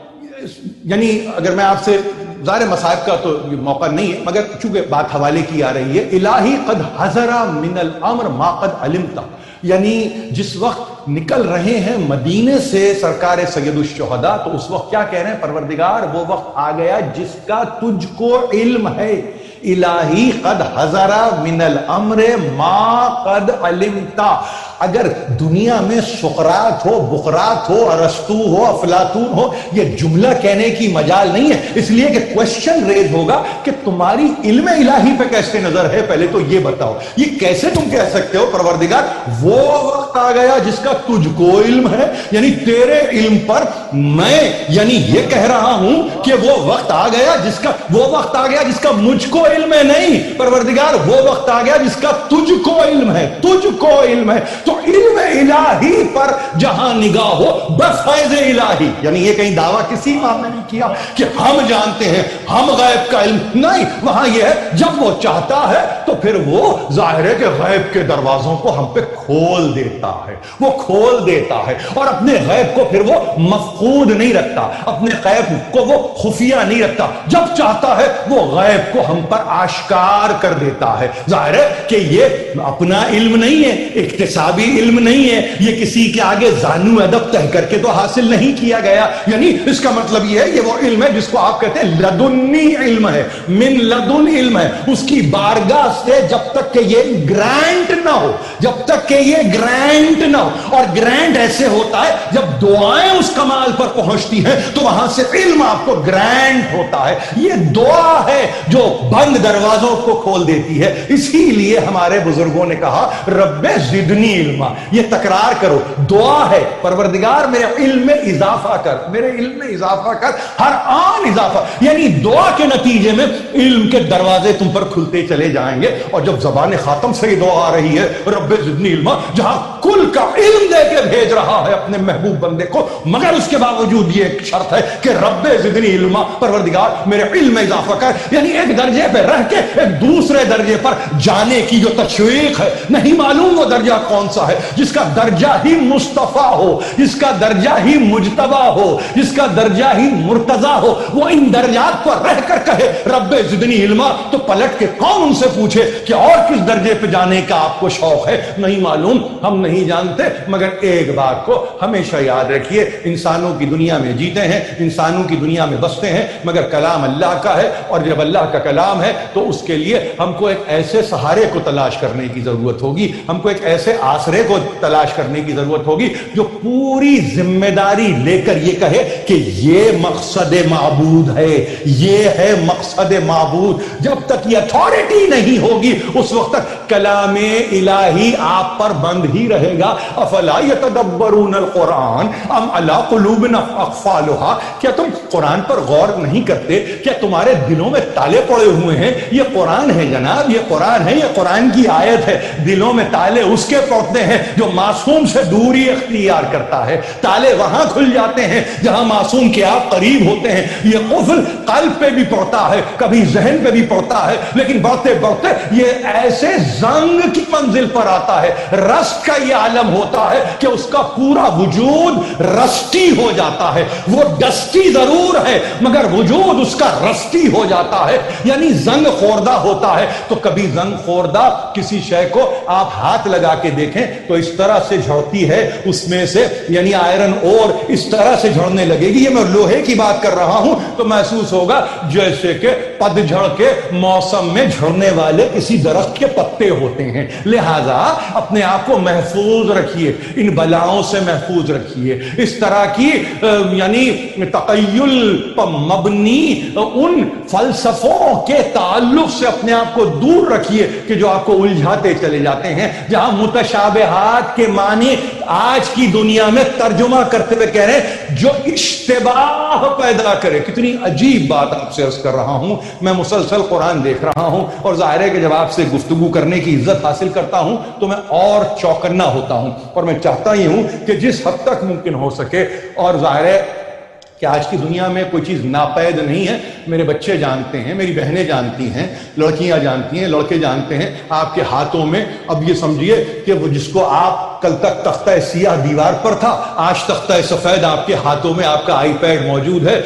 یعنی اگر میں آپ سے ظاہر مصائب کا تو موقع نہیں ہے، مگر چونکہ بات حوالے کی آ رہی ہے، الہی قد حضر من الامر ما قد علمتا، یعنی جس وقت نکل رہے ہیں مدینے سے سرکار سید الشہداء، تو اس وقت کیا کہہ رہے ہیں؟ پروردگار وہ وقت آ گیا جس کا تجھ کو علم ہے۔ الہی قد حضر من الامر ما قد علمتا، اگر دنیا میں سقراط ہو، بقراط ہو، ارسطو ہو، افلاطون ہو، یہ جملہ کہنے کی مجال نہیں ہے، اس لیے کہ کوشچن ریز ہوگا کہ تمہاری علم الہی پہ کیسے نظر ہے، پہلے تو یہ بتاؤ، یہ کیسے تم کہہ سکتے ہو پروردگار وہ وقت آ گیا جس کا تجھ کو علم ہے، یعنی تیرے علم پر میں یعنی یہ کہہ رہا ہوں کہ وہ وقت آ گیا جس کا، وہ وقت آ گیا جس کا مجھ کو علم ہے، نہیں پروردگار وہ وقت آ گیا جس کا تجھ کو علم ہے، تجھ کو علم ہے۔ تو علم الہی پر جہاں نگاہ ہو بفیض الہی، یعنی یہ کہیں دعویٰ کسی امام نے نہیں کیا کہ ہم جانتے ہیں، ہم غیب کا علم نہیں، وہاں یہ ہے جب وہ چاہتا ہے تو پھر وہ ظاہر ہے کہ غیب کے دروازوں کو ہم پہ کھول دیتا ہے، وہ کھول دیتا ہے، اور اپنے غیب کو پھر وہ مفقود نہیں رکھتا، اپنے غیب کو وہ خفیہ نہیں رکھتا، جب چاہتا ہے وہ غیب کو ہم پر آشکار کر دیتا ہے۔ ظاہر ہے کہ یہ اپنا علم نہیں ہے، اکتسابی علم نہیں ہے، یہ کسی کے آگے زانو ادب تہ کر کے تو حاصل نہیں کیا گیا، یعنی اس کا مطلب یہ ہے یہ وہ علم ہے جس کو آپ کہتے ہیں لدنی علم ہے، من لدن علم ہے، اس کی بارگاہ سے جب تک کہ یہ گرانٹ نہ ہو، جب تک کہ یہ گرانٹ نہ ہو، اور گرانٹ ایسے ہوتا ہے جب دعائیں اس کمال پر پہنچتی ہیں تو وہاں سے علم آپ کو گرانٹ ہوتا ہے۔ یہ دعا ہے جو بند دروازوں کو کھول دیتی ہے، اسی لیے ہمارے بزرگوں نے کہا رب زدنی علما، یہ تکرار کرو، دعا ہے پروردگار میرے علم میں اضافہ کر، میرے علم میں اضافہ کر، ہر آن اضافہ، یعنی دعا کے نتیجے میں علم کے دروازے تم پر کھلتے چلے جائیں گے۔ اور جب زبان خاتم سے یہ دعا آ رہی ہے رب زدنی علما، جہاں کل کا علم دے کے بھیج رہا ہے اپنے محبوب بندے کو، مگر اس کے باوجود یہ ایک شرط ہے کہ رب زدنی علما، پروردگار میرے علم میں اضافہ کر، یعنی ایک درجے پہ رہ کے ایک دوسرے دوسرے درجے پر جانے کی جو تشویق ہے، نہیں معلوم وہ درجہ کون سا ہے جس کا درجہ ہی مصطفیٰ ہو، جس کا درجہ ہی مجتبی ہو، جس کا درجہ ہی مرتضی ہو، وہ ان درجات پر رہ کر کہے رب زدنی علما، تو پلٹ کے کون ان سے پوچھے کہ اور کس درجے پہ جانے کا آپ کو شوق ہے؟ نہیں معلوم، ہم نہیں جانتے۔ مگر ایک بات کو ہمیشہ یاد رکھیے، انسانوں کی دنیا میں جیتے ہیں، انسانوں کی دنیا میں بستے ہیں، مگر کلام اللہ کا ہے، اور جب اللہ کا کلام ہے تو اس کے لیے ہم کو ایک ایسے سہارے کو تلاش کرنے کی ضرورت ہوگی، ہم کو ایک ایسے آسرے کو تلاش کرنے کی ضرورت ہوگی جو پوری ذمہ داری لے کر یہ کہے کہ یہ مقصد معبود ہے، یہ ہے مقصد معبود۔ جب تک یہ اتھارٹی نہیں ہوگی اس وقت تک کلام الہی آپ پر بند ہی رہے گا۔ افلا یتدبرون القرآن ام علی قلوب اقفالها، کیا تم قرآن پر غور نہیں کرتے؟ کیا تمہارے دلوں میں تالے پڑے ہوئے ہیں؟ یہ قرآن ہے جناب، یہ قرآن ہے، یہ قرآن کی آیت ہے۔ دلوں میں تالے اس کے پڑتے ہیں جو معصوم سے دوری اختیار کرتا ہے، تالے وہاں کھل جاتے ہیں جہاں معصوم کے آپ قریب ہوتے ہیں۔ یہ قفل قلب پہ بھی پڑتا ہے، کبھی ذہن پہ بھی پڑتا ہے، لیکن بڑھتے بڑھتے یہ ایسے زنگ کی منزل پر آتا ہے، رست کا یہ عالم ہوتا ہے کہ اس کا پورا وجود رسٹی ہو جاتا ہے۔ وہ ڈسٹی ضرور ہے مگر وجود اس کا رسٹی ہو جاتا ہے، یعنی زنگ خوردہ ہوتا ہے۔ تو کبھی زنگ خوردہ کسی شے کو آپ ہاتھ لگا کے دیکھیں تو اس طرح سے جھڑتی ہے اس میں سے، یعنی آئرن اور اس طرح سے جھڑنے لگے گی۔ یہ میں لوہے کی بات کر رہا ہوں تو محسوس ہوگا جیسے کہ پتجھڑ کے موسم میں جھڑنے والے کسی درخت کے پتے ہوتے ہیں۔ لہذا اپنے آپ کو محفوظ رکھیے، ان بلاؤں سے محفوظ رکھیے، اس طرح کی یعنی تقیل پر مبنی ان فلسفوں کے تعلق سے اپنے آپ کو دور رکھیے کہ جو آپ کو الجھاتے چلے جاتے ہیں، جہاں متشابہات کے معنی آج کی دنیا میں ترجمہ کرتے ہوئے کہہ رہے ہیں جو اشتباہ پیدا کرے۔ کتنی عجیب بات آپ سے عرض کر رہا ہوں، میں مسلسل قرآن دیکھ رہا ہوں اور ظاہر ہے کہ جب آپ سے گفتگو کرنے کی عزت حاصل کرتا ہوں تو میں اور چوکنا ہوتا ہوں، اور میں چاہتا ہی ہوں کہ جس حد تک ممکن ہو سکے، اور ظاہر ہے کہ آج کی دنیا میں کوئی چیز ناپید نہیں ہے، میرے بچے جانتے ہیں، میری بہنیں جانتی ہیں، لڑکیاں جانتی ہیں، لڑکے جانتے ہیں، آپ کے ہاتھوں میں اب یہ سمجھیے کہ وہ جس کو آپ کل تک تختہ سیاہ دیوار پر تھا، آج تختہ سفید آپ کے ہاتھوں میں آپ کا آئی پیڈ موجود ہے۔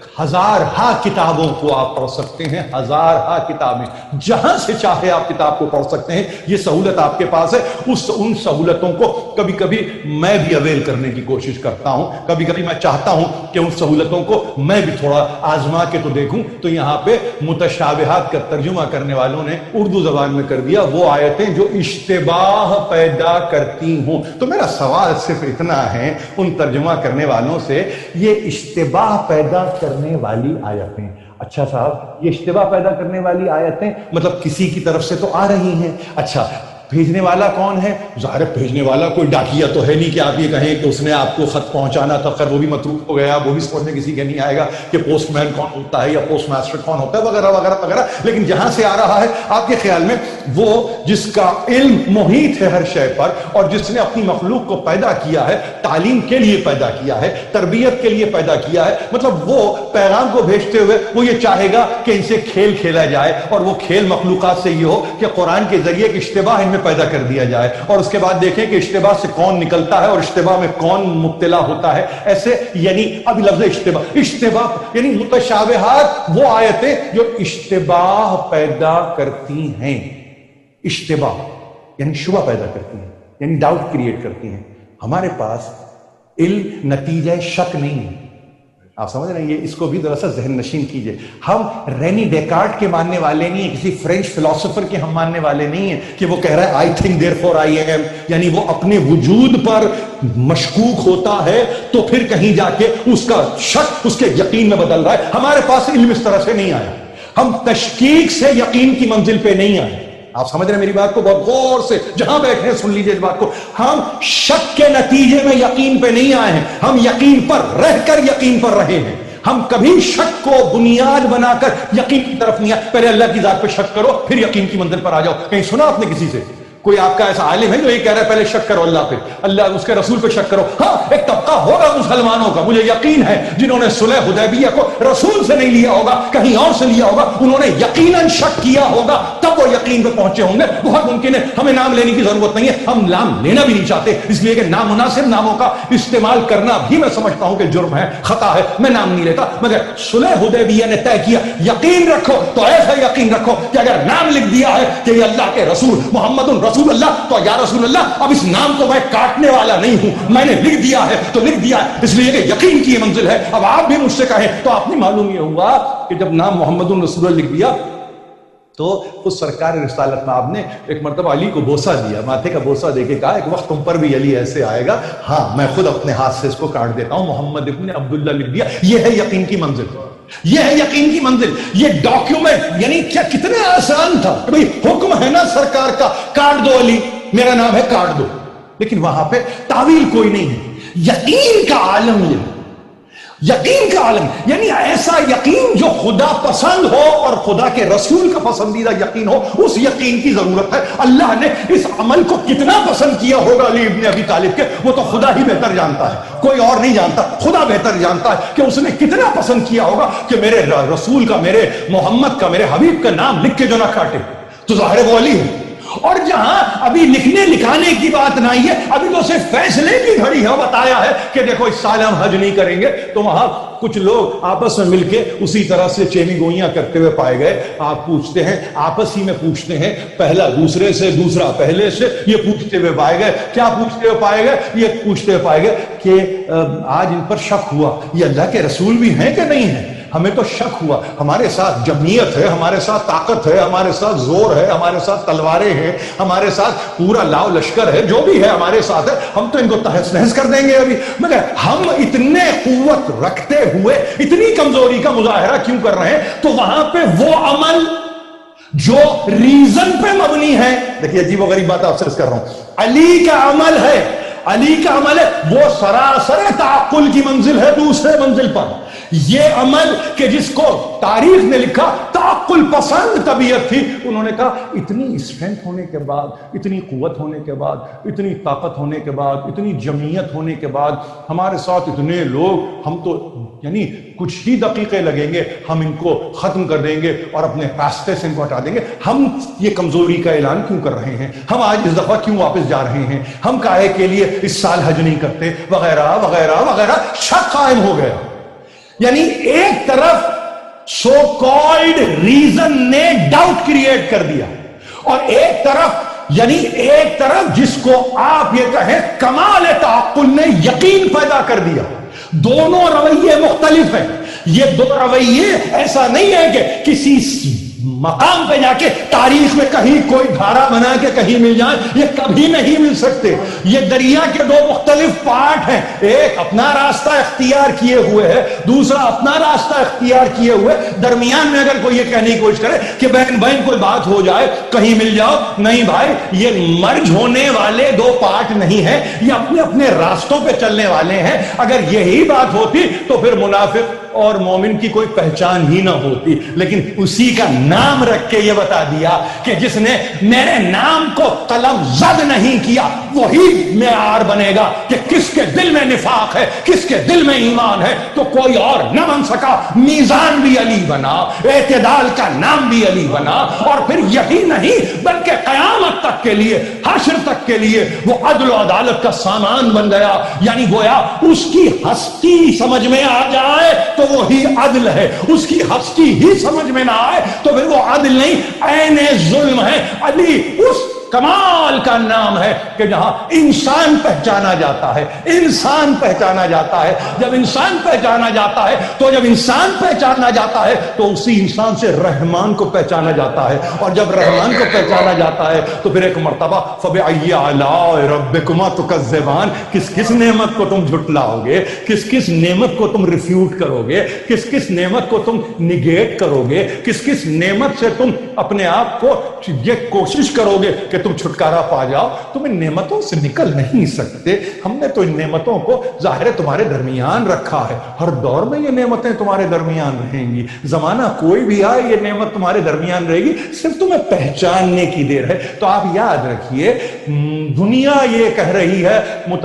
ہزارہا کتابوں کو آپ پڑھ سکتے ہیں، ہزارہا کتابیں، جہاں سے چاہے آپ کتاب کو پڑھ سکتے ہیں، یہ سہولت آپ کے پاس ہے۔ ان سہولتوں کو کبھی کبھی میں بھی اویل کرنے کی کوشش کرتا ہوں، کبھی کبھی میں چاہتا ہوں کہ ان سہولتوں کو میں بھی تھوڑا آزما کے تو دیکھوں۔ تو یہاں پہ متشابہات کا ترجمہ کرنے والوں نے اردو زبان میں کر دیا وہ آیتیں جو اشتباہ پیدا کرتی ہوں۔ تو میرا سوال صرف اتنا ہے ان ترجمہ کرنے والوں سے، یہ اشتباہ پیدا کرنے والی آیتیں، اچھا صاحب یہ اشتباہ پیدا کرنے والی آیتیں مطلب کسی کی طرف سے تو آ رہی ہیں، اچھا بھیجنے والا کون ہے؟ ظاہر بھیجنے والا کوئی ڈاکیا تو ہے نہیں کہ آپ یہ کہیں کہ اس نے آپ کو خط پہنچانا تھا، خیر وہ بھی متروک ہو گیا، وہ بھی سمجھ میں کسی کے نہیں آئے گا کہ پوسٹ مین کون ہوتا ہے یا پوسٹ ماسٹر کون ہوتا ہے وغیرہ وغیرہ وغیرہ۔ لیکن جہاں سے آ رہا ہے آپ کے خیال میں وہ جس کا علم محیط ہے ہر شے پر، اور جس نے اپنی مخلوق کو پیدا کیا ہے، تعلیم کے لیے پیدا کیا ہے، تربیت کے لیے پیدا کیا ہے، مطلب وہ پیغام کو بھیجتے ہوئے وہ یہ چاہے گا کہ ان سے کھیل کھیلا جائے، اور وہ کھیل مخلوقات سے یہ ہو کہ قرآن کے ذریعے ایک اشتباہ ان میں پیدا کر دیا جائے، اور اس کے بعد دیکھیں کہ اشتباہ سے کون نکلتا ہے اور اشتباہ میں کون مبتلا ہوتا ہے۔ ایسے یعنی اب لفظ اشتباہ یعنی متشابہات وہ آیتیں جو اشتباہ پیدا کرتی ہیں، اشتباہ یعنی شبہ پیدا کرتی ہیں، یعنی ڈاؤٹ کریٹ کرتی ہیں۔ ہمارے پاس علم نتیجہ شک نہیں ہے، آپ سمجھ رہے ہیں؟ یہ اس کو بھی دراصل ذہن نشین کیجئے۔ ہم رینی ڈیکارٹ کے ماننے والے نہیں ہیں، کسی فرینچ فلسفر کے ہم ماننے والے نہیں ہیں کہ وہ کہہ رہا ہے I think therefore I am, یعنی وہ اپنے وجود پر مشکوک ہوتا ہے تو پھر کہیں جا کے اس کا شک اس کے یقین میں بدل رہا ہے۔ ہمارے پاس علم اس طرح سے نہیں آیا، ہم تشکیک سے یقین کی منزل پہ نہیں آئے۔ آپ سمجھ رہے ہیں میری بات کو؟ بہت غور سے جہاں بیٹھے سن لیجئے اس بات کو۔ ہم شک کے نتیجے میں یقین پہ نہیں آئے ہیں، ہم یقین پر رہ کر یقین پر رہے ہیں۔ ہم کبھی شک کو بنیاد بنا کر یقین کی طرف نہیں آئے۔ پہلے اللہ کی ذات پہ شک کرو پھر یقین کی منزل پر آ جاؤ۔ کہیں سنا آپ نے کسی سے کوئی آپ کا ایسا عالم ہے جو یہ کہہ رہا ہے پہلے شک کرو اللہ پہ، اللہ اس کے رسول پہ شک کرو؟ ہاں ایک طبقہ ہوگا مسلمانوں کا، مجھے یقین ہے، جنہوں نے صلح حدیبیہ کو رسول سے نہیں لیا ہوگا، کہیں اور سے لیا ہوگا، انہوں نے یقیناً شک کیا ہوگا، تب وہ یقین پہ پہنچے ہوں گے۔ بہت ممکن ہے ہمیں نام لینے کی ضرورت نہیں ہے، ہم نام لینا بھی نہیں چاہتے، اس لیے کہ نامناسب ناموں کا استعمال کرنا بھی میں سمجھتا ہوں کہ جرم ہے، خطا ہے، میں نام نہیں لیتا۔ مگر صلح حدیبیہ نے طے کیا، یقین رکھو تو ایسا یقین رکھو کہ اگر نام لکھ دیا ہے کہ یہ اللہ کے رسول محمد رسول اللہ، تو یا رسول اللہ اب اس نام کو میں کاٹنے والا نہیں ہوں، میں نے لکھ دیا ہے تو لکھ دیا ہے، اس لیے کہ یقین کی یہ منزل ہے۔ اب آپ بھی مجھ سے کہیں تو آپ نے معلوم یہ ہوا کہ جب نام محمد رسول اللہ لکھ دیا تو اس سرکار رسالت میں آپ نے ایک مرتبہ علی کو بوسہ دیا، ماتھے کا بوسہ دے کے کہا ایک وقت تم پر بھی علی ایسے آئے گا، ہاں میں خود اپنے ہاتھ سے اس کو کاٹ دیتا ہوں، محمد ابن عبداللہ لکھ دیا۔ یہ ہے یقین کی منزل، یہ ہے یقین کی منزل، یہ ڈاکیومنٹ یعنی کیا کتنے آسان تھا کہ بھئی حکم ہے نا سرکار کا، کاٹ دو علی، میرا نام ہے کاٹ دو، لیکن وہاں پہ تعویل کوئی نہیں ہے۔ یقین کا عالم یہ، یقین کا عالم یعنی ایسا یقین جو خدا پسند ہو اور خدا کے رسول کا پسندیدہ یقین ہو، اس یقین کی ضرورت ہے۔ اللہ نے اس عمل کو کتنا پسند کیا ہوگا علی ابن ابی طالب کے، وہ تو خدا ہی بہتر جانتا ہے، کوئی اور نہیں جانتا، خدا بہتر جانتا ہے کہ اس نے کتنا پسند کیا ہوگا کہ میرے رسول کا، میرے محمد کا، میرے حبیب کا نام لکھ کے جو نہ کاٹے، تو ظاہر وہ علی ہے۔ اور جہاں ابھی لکھنے لکھانے کی بات نہیں ہے، ابھی تو صرف فیصلے کی گھڑی ہے، بتایا ہے کہ دیکھو اس سال ہم حج نہیں کریں گے، تو وہاں کچھ لوگ آپس میں مل کے اسی طرح سے چینی گوئیاں کرتے ہوئے پائے گئے۔ آپ پوچھتے ہیں، آپس ہی میں پوچھتے ہیں، پہلا دوسرے سے، دوسرا پہلے سے، یہ پوچھتے ہوئے پائے گئے، کیا پوچھتے ہوئے پائے گئے؟ یہ پوچھتے ہوئے پائے گئے کہ آج ان پر شک ہوا یہ اللہ کے رسول بھی ہیں کہ نہیں ہیں، ہمیں تو شک ہوا، ہمارے ساتھ جمعیت ہے، ہمارے ساتھ طاقت ہے، ہمارے ساتھ زور ہے، ہمارے ساتھ تلواریں ہیں، ہمارے ساتھ پورا لاؤ لشکر ہے، جو بھی ہے ہمارے ساتھ ہے، ہم تو ان کو تہس نہس کر دیں گے ابھی، مگر ہم اتنے قوت رکھتے ہوئے اتنی کمزوری کا مظاہرہ کیوں کر رہے ہیں؟ تو وہاں پہ وہ عمل جو ریزن پہ مبنی ہے، دیکھیے عجیب و غریب بات آپ سے عرض کر رہا ہوں، علی کا عمل ہے، علی کا عمل ہے، وہ سراسر تعقل کی منزل ہے دوسرے منزل پر۔ یہ عمل کہ جس کو تاریخ نے لکھا تعقل پسند طبیعت تھی، انہوں نے کہا اتنی اسٹرینتھ ہونے کے بعد، اتنی قوت ہونے کے بعد، اتنی طاقت ہونے کے بعد، اتنی جمعیت ہونے کے بعد، ہمارے ساتھ اتنے لوگ، ہم تو یعنی کچھ ہی دقیقے لگیں گے، ہم ان کو ختم کر دیں گے اور اپنے راستے سے ان کو ہٹا دیں گے۔ ہم یہ کمزوری کا اعلان کیوں کر رہے ہیں؟ ہم آج اس دفعہ کیوں واپس جا رہے ہیں؟ ہم کاہے کے لیے اس سال حج نہیں کرتے؟ وغیرہ وغیرہ وغیرہ، شک قائم ہو گیا۔ یعنی ایک طرف سو کالڈ ریزن نے ڈاؤٹ کریٹ کر دیا، اور ایک طرف جس کو آپ یہ کہیں کمال تعقل نے یقین پیدا کر دیا۔ دونوں رویے مختلف ہیں، یہ دو رویے ایسا نہیں ہے کہ کسی مقام پہ جا کے تاریخ میں کہیں کوئی دھارا بنا کے کہیں مل جائیں، یہ کبھی نہیں مل سکتے۔ یہ دریا کے دو مختلف پارٹ ہیں، ایک اپنا راستہ اختیار کیے ہوئے ہے، دوسرا اپنا راستہ اختیار کیے ہوئے۔ درمیان میں اگر کوئی یہ کہنے کی کوشش کرے کہ بہن بہن کوئی بات ہو جائے کہیں مل جاؤ، نہیں بھائی، یہ مرج ہونے والے دو پارٹ نہیں ہیں، یہ اپنے اپنے راستوں پہ چلنے والے ہیں۔ اگر یہی بات ہوتی تو پھر منافق اور مومن کی کوئی پہچان ہی نہ ہوتی، لیکن اسی کا نام رکھ کے یہ بتا دیا کہ جس نے میرے نام کو قلم زد نہیں کیا وہی معیار بنے گا کہ کس کے دل میں نفاق ہے، کس کے دل میں ایمان ہے، تو کوئی اور نہ بن سکا۔ میزان بھی علی بنا، اعتدال کا نام بھی علی بنا، اور پھر یہی نہیں بلکہ قیامت تک کے لیے، حشر تک کے لیے وہ عدل و عدالت کا سامان بن گیا۔ یعنی گویا اس کی ہستی سمجھ میں آ جائے تو وہی عدل ہے، اس کی ہستی ہی سمجھ میں نہ آئے تو پھر وہ عدل نہیں، عین ظلم ہے۔ علی اس کمال کا نام ہے کہ جہاں انسان پہچانا جاتا ہے، انسان پہچانا جاتا ہے۔ جب انسان پہچانا جاتا ہے تو اسی انسان سے رحمان کو پہچانا جاتا ہے، اور جب رحمان کو پہچانا جاتا ہے تو پھر ایک مرتبہ فَبِأَيِّ آلَاءِ رَبِّكُمَا تُكَذِّبَانِ، کس کس نعمت کو تم جھٹلاؤ گے، کس کس نعمت کو تم ریفیوٹ کرو گے، کس کس نعمت کو تم نگیٹ کرو گے، کس کس نعمت سے تم اپنے آپ کو یہ کوشش کرو گے کہ تم چھٹکارا پا جاؤ، تم ان نعمتوں سے نکل نہیں سکتے، ہم نے تو ان نعمتوں کو ظاہر ہے تمہارے درمیان رکھا ہے، ہر دور میں یہ نعمتیں تمہارے درمیان رہیں گی، زمانہ کوئی بھی آئے یہ نعمت تمہارے درمیان رہے گی، صرف تمہیں پہچاننے کی دیر ہے۔ تو آپ یاد رکھیے دنیا یہ کہہ رہی ہے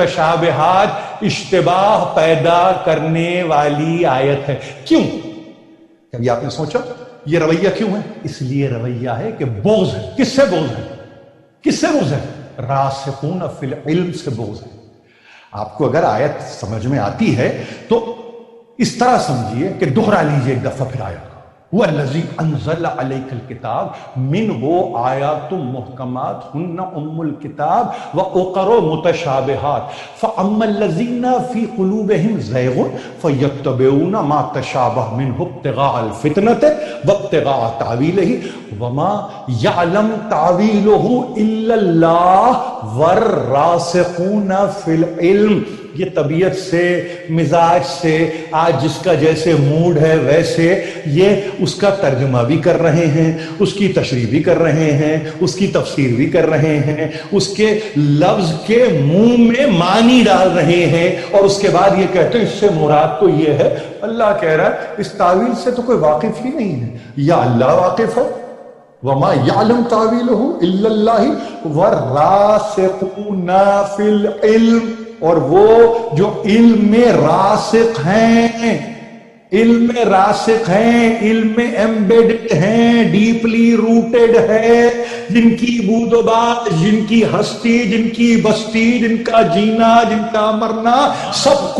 متشابہات اشتباہ پیدا کرنے والی آیت ہے۔ کیوں؟ کبھی آپ نے سوچا یہ رویہ کیوں ہے؟ اس لیے رویہ ہے کہ بغض ہے۔ کس سے بغض ہے؟ کس سے بغض ہے؟ راسخون فی العلم سے بغض ہے۔ آپ کو اگر آیت سمجھ میں آتی ہے تو اس طرح سمجھیے کہ دوہرا لیجیے ایک دفعہ پھر آیت۔ وَالَّذِي أَنزَلَ عَلَيْكَ الْكِتَابَ مِنْهُ آيَاتٌ مُحْكَمَاتٌ هُنَّ أُمُّ الْكِتَابِ وَأُخَرُ مُتَشَابِهَاتٌ فَأَمَّا الَّذِينَ فِي قُلُوبِهِمْ زَيْغٌ فَيَتَّبِعُونَ مَا تَشَابَهَ مِنْهُ ابْتِغَاءَ الْفِتْنَةِ وَابْتِغَاءَ تَأْوِيلِهِ وَمَا يَعْلَمُ تَأْوِيلَهُ إِلَّا اللَّهُ وَالرَّاسِخُونَ فِي الْعِلْمِ۔ یہ طبیعت سے، مزاج سے، آج جس کا جیسے موڈ ہے ویسے یہ اس کا ترجمہ بھی کر رہے ہیں، اس کی تشریح بھی کر رہے ہیں، اس کی تفسیر بھی کر رہے ہیں، اس کے لفظ کے منہ میں معنی ڈال رہے ہیں، اور اس کے بعد یہ کہتے ہیں اس سے مراد تو یہ ہے۔ اللہ کہہ رہا ہے اس تعویل سے تو کوئی واقف ہی نہیں ہے، یا اللہ واقف ہے۔ وَمَا يَعْلَمْ تَعْوِيلَهُ إِلَّا اللَّهُ وَالرَّاسِخُونَ فِي الْعِلْمِ، اور وہ جو علم میں راسخ ہیں، علم میں راسخ ہیں، علم میں ایمبیڈڈ ہیں، ڈیپلی روٹڈ ہے، جن کی بود و بات، جن کی ہستی، جن کی بستی، جن کا جینا، جن کا مرنا، سب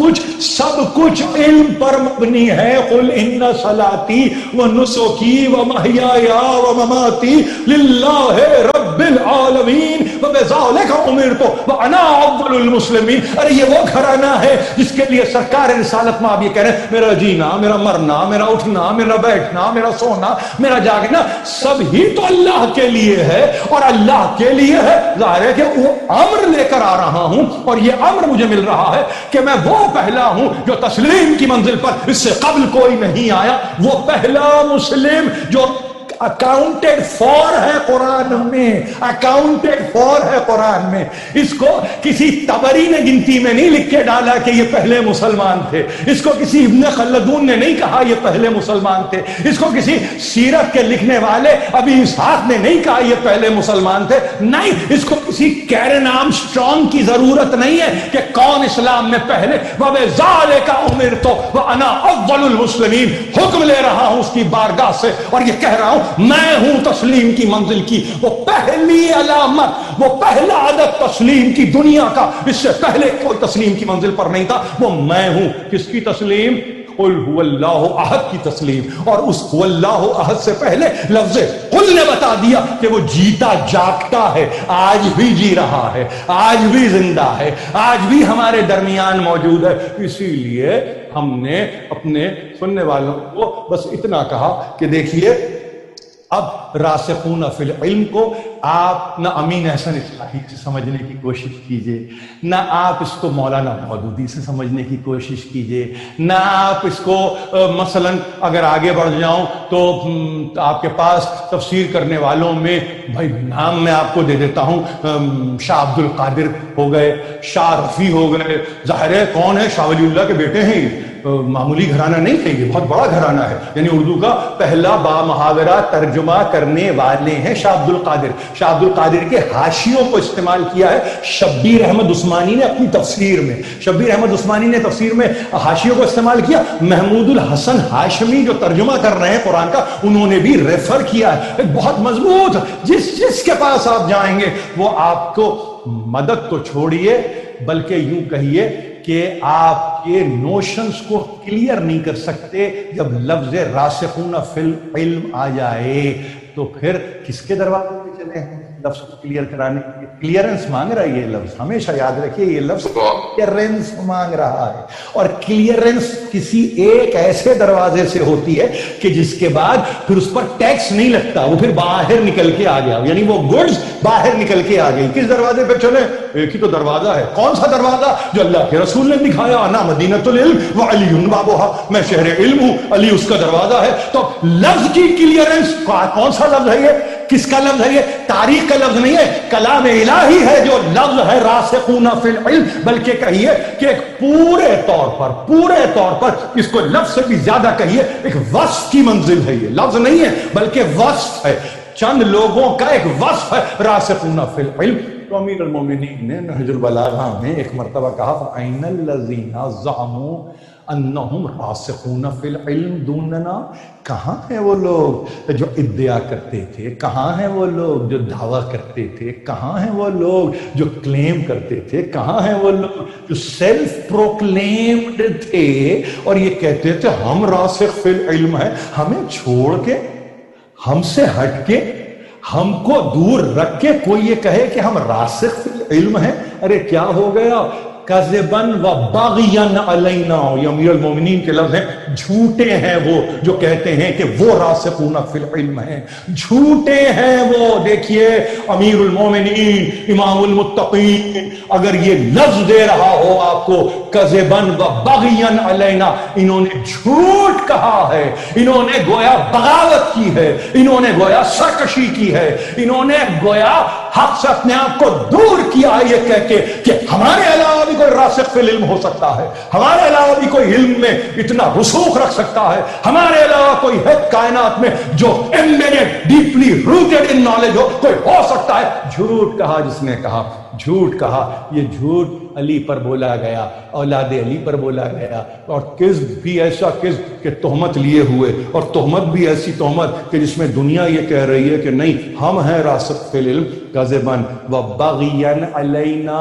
کچھ علم پر مبنی ہے۔ قُلْ إِنَّ صَلَاتِي وَنُسُكِي وَمَحْيَايَ وَمَمَاتِي لِلَّهِ رَبِّ الْعَالَمِينَ وَبِذَلِكَ أُمِرْتُ وَأَنَا أَوَّلُ الْمُسْلِمِينَ۔ ارے یہ وہ گھرانہ ہے جس کے لیے سرکار رسالت میں آپ یہ کہہ رہے ہیں میرا جینا، میرا مرنا، میرا اٹھنا، میرا بیٹھنا، میرا سونا، میرا جاگنا، سب ہی تو اللہ کے لیے ہے، اور اللہ کے لیے ہے ظاہر ہے کہ وہ امر لے کر آ رہا ہوں، اور یہ امر مجھے مل رہا ہے کہ میں وہ پہلا ہوں جو تسلیم کی منزل پر اس سے قبل کوئی نہیں آیا، وہ پہلا مسلم جو اکاؤنٹڈ فور ہے قرآن میں، اکاؤنٹڈ فور ہے قرآن میں۔ اس کو کسی طبری نے گنتی میں نہیں لکھ کے ڈالا کہ یہ پہلے مسلمان تھے، اس کو کسی ابن خلدون نے نہیں کہا یہ پہلے مسلمان تھے، اس کو کسی سیرت کے لکھنے والے ابی اسحاق نے نہیں کہا یہ پہلے مسلمان تھے، نہیں، اس کو کسی کیرن آرمسٹرانگ کی ضرورت نہیں ہے کہ کون اسلام میں پہلے۔ وَبِذَلِكَ أُمِرْتُ وَأَنَا أَوَّلُ الْمُسْلِمِينَ، حکم لے رہا ہوں اس کی بارگاہ سے، اور یہ کہہ رہا ہوں میں ہوں تسلیم کی منزل کی وہ پہلی علامت، وہ پہلا عدد تسلیم کی دنیا کا، اس سے پہلے کوئی تسلیم کی منزل پر نہیں تھا، وہ میں ہوں۔ کس کی تسلیم؟ قل هو اللہ احد کی تسلیم، اور اس هو اللہ احد سے پہلے لفظ قل نے بتا دیا کہ وہ جیتا جاگتا ہے، آج بھی جی رہا ہے، آج بھی زندہ ہے، آج بھی ہمارے درمیان موجود ہے۔ اسی لیے ہم نے اپنے سننے والوں کو بس اتنا کہا کہ دیکھیے اب راسخون فی العلم کو آپ نہ امین احسن اصلاحی سے سمجھنے کی کوشش کیجئے، نہ آپ اس کو مولانا مودودی سے سمجھنے کی کوشش کیجئے، نہ آپ اس کو مثلا اگر آگے بڑھ جاؤں تو آپ کے پاس تفسیر کرنے والوں میں بھائی نام میں آپ کو دے دیتا ہوں، شاہ عبد القادر ہو گئے، شاہ رفیع ہو گئے، ظاہر ہے کون ہے؟ شاہ ولی اللہ کے بیٹے ہیں، معمولی گھرانہ نہیں ہے، یہ بہت بڑا گھرانہ ہے، یعنی اردو کا پہلا بامحاورہ ترجمہ کرنے والے ہیں شاہ عبد القادر۔ شاہ عبد القادر کے حاشیوں کو استعمال کیا ہے شبیر احمد عثمانی نے اپنی تفسیر میں، شبیر احمد عثمانی نے تفسیر میں حاشیوں کو استعمال کیا، محمود الحسن ہاشمی جو ترجمہ کر رہے ہیں قرآن کا انہوں نے بھی ریفر کیا ہے، ایک بہت مضبوط، جس کے پاس آپ جائیں گے وہ آپ کو مدد تو چھوڑیے بلکہ یوں کہیے کہ آپ کے نوشنز کو کلیئر نہیں کر سکتے جب لفظ راسخون فی العلم آ جائے، تو پھر کس کے دروازے پہ چلے ہیں لفظ کو کلیئر کرانے کے لیے؟ کلیئرنس مانگ رہا ہے یہ لفظ، ہمیشہ یاد رکھیے یہ لفظ کلیئرنس مانگ رہا ہے، اور کلیئرنس کسی ایک ایسے دروازے سے ہوتی ہے کہ جس کے بعد پھر اس پر ٹیکس نہیں لگتا، وہ پھر باہر نکل کے آ گیا، یعنی وہ گڈز باہر نکل کے آ گئی۔ کس دروازے پہ چلے؟ ایک ہی تو دروازہ ہے، کون سا دروازہ؟ جو اللہ کے رسول نے دکھایا، انا مدینۃ العلم وعلی بابها، میں شہر علم ہوں، علی اس کا دروازہ ہے۔ تو لفظ کی کلیئرنس کون سا لفظ ہے یہ کس کا لفظ ہے یہ؟ تاریخ کا لفظ نہیں ہے، کلام الہی ہے جو لفظ ہے راسخون فی العلم، بلکہ کہیے کہ ایک پورے طور پر اس کو لفظ سے بھی زیادہ کہیے ایک وصف کی منزل ہے، یہ لفظ نہیں ہے بلکہ وصف ہے، چند لوگوں کا ایک وصف ہے راسخون فی العلم۔ تو امیر المومنین نے نہج البلاغہ میں ایک مرتبہ کہا فَأَيْنَ الَّذِينَ زَعَمُوا انہم راسخون فی العلم دوننا، کہاں ہیں وہ لوگ جو ادعا کرتے تھے، کہاں ہیں وہ لوگ جو دعویٰ کرتے تھے، کہاں ہیں وہ لوگ جو کلیم کرتے تھے، کہاں ہیں وہ لوگ جو سیلف پروکلیمڈ تھے اور یہ کہتے تھے ہم راسخ فی العلم ہیں، ہمیں چھوڑ کے، ہم سے ہٹ کے، ہم کو دور رکھ کے کوئی یہ کہے کہ ہم راسخ فی العلم ہیں؟ ارے کیا ہو گیا؟ کذبن و باغین علینا، یہ امیر المومنین کے لفظ ہیں، جھوٹے ہیں وہ جو کہتے ہیں کہ وہ راسخون فی العلم ہیں، جھوٹے ہیں وہ۔ دیکھیے امیر المومنین امام المتقین اگر یہ لفظ دے رہا ہو آپ کو کذبن و باغین علینا، انہوں نے جھوٹ کہا ہے، انہوں نے گویا بغاوت کی ہے، انہوں نے گویا سرکشی کی ہے، انہوں نے گویا حق سے اپنے آپ کو دور کیا ہے یہ کہہ کے کہ ہمارے علاوہ بھی کوئی راسخ فی العلم ہو سکتا ہے، ہمارے علاوہ بھی کوئی علم میں اتنا رسوخ رکھ سکتا ہے، ہمارے علاوہ کوئی ہے کائنات میں جو embedded deeply rooted in knowledge ہو، کوئی ہو سکتا ہے۔ جھوٹ کہا جس نے کہا، جھوٹ کہا، یہ جھوٹ علی پر بولا گیا، اولاد علی پر بولا گیا، اور کذب بھی ایسا کذب کہ تہمت لیے ہوئے، اور تہمت بھی ایسی تہمت کہ جس میں دنیا یہ کہہ رہی ہے کہ نہیں ہم ہیں راسخ فی العلم، کذبن و بغین علینا۔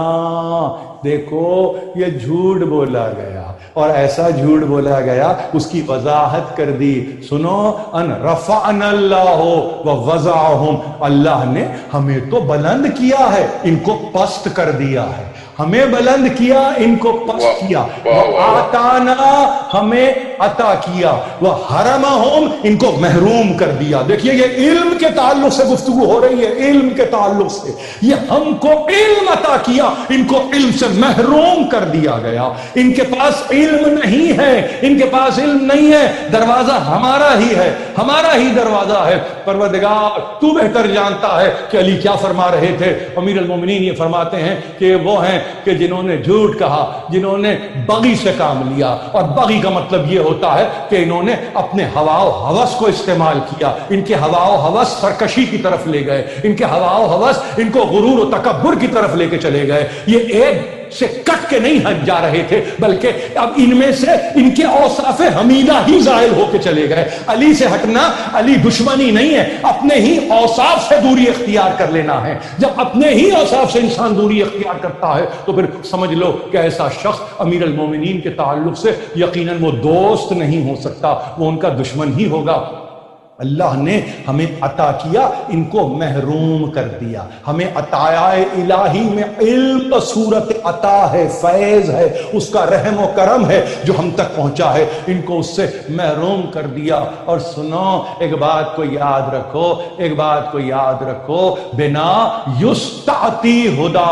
دیکھو یہ جھوٹ بولا گیا، اور ایسا جھوٹ بولا گیا اس کی وضاحت کر دی، سنو ان رفعنا اللہ ووضعہم، اللہ نے ہمیں تو بلند کیا ہے، ان کو پست کر دیا ہے، ہمیں بلند کیا ان کو پست کیا، وآتانا ہمیں عطا کیا، وحرمہم ان کو محروم کر دیا۔ دیکھیے یہ علم کے تعلق سے گفتگو ہو رہی ہے، علم کے تعلق سے، یہ ہم کو علم عطا کیا، ان کو علم سے محروم کر دیا گیا، ان کے پاس علم نہیں ہے، ان کے پاس علم نہیں ہے، دروازہ ہمارا ہی ہے، ہمارا ہی دروازہ ہے۔ پروردگار تو بہتر جانتا ہے کہ علی کیا فرما رہے تھے۔ امیر المومنین یہ فرماتے ہیں کہ وہ ہیں کہ جنہوں نے جھوٹ کہا، جنہوں نے بغی سے کام لیا، اور بغی کا مطلب یہ ہوتا ہے کہ انہوں نے اپنے ہوا و ہوس کو استعمال کیا، ان کے ہوا و ہوس سرکشی کی طرف لے گئے، ان کے ہوا و ہوس ان کو غرور و تکبر کی طرف لے کے چلے گئے، یہ ایک سے کٹ کے نہیں ہٹ جا رہے تھے، بلکہ اب ان میں سے ان کے اوصاف حمیدہ ہی زائل ہو کے چلے گئے۔ علی سے ہٹنا علی دشمنی نہیں ہے، اپنے ہی اوصاف سے دوری اختیار کر لینا ہے۔ جب اپنے ہی اوصاف سے انسان دوری اختیار کرتا ہے تو پھر سمجھ لو کہ ایسا شخص امیر المومنین کے تعلق سے یقیناً وہ دوست نہیں ہو سکتا، وہ ان کا دشمن ہی ہوگا۔ اللہ نے ہمیں عطا کیا، ان کو محروم کر دیا۔ ہمیں عطایا الہی میں علم صورت عطا ہے، فیض ہے، اس کا رحم و کرم ہے جو ہم تک پہنچا ہے، ان کو اس سے محروم کر دیا۔ اور سنو ایک بات کو یاد رکھو، ایک بات کو یاد رکھو، بنا یستعطی ہدا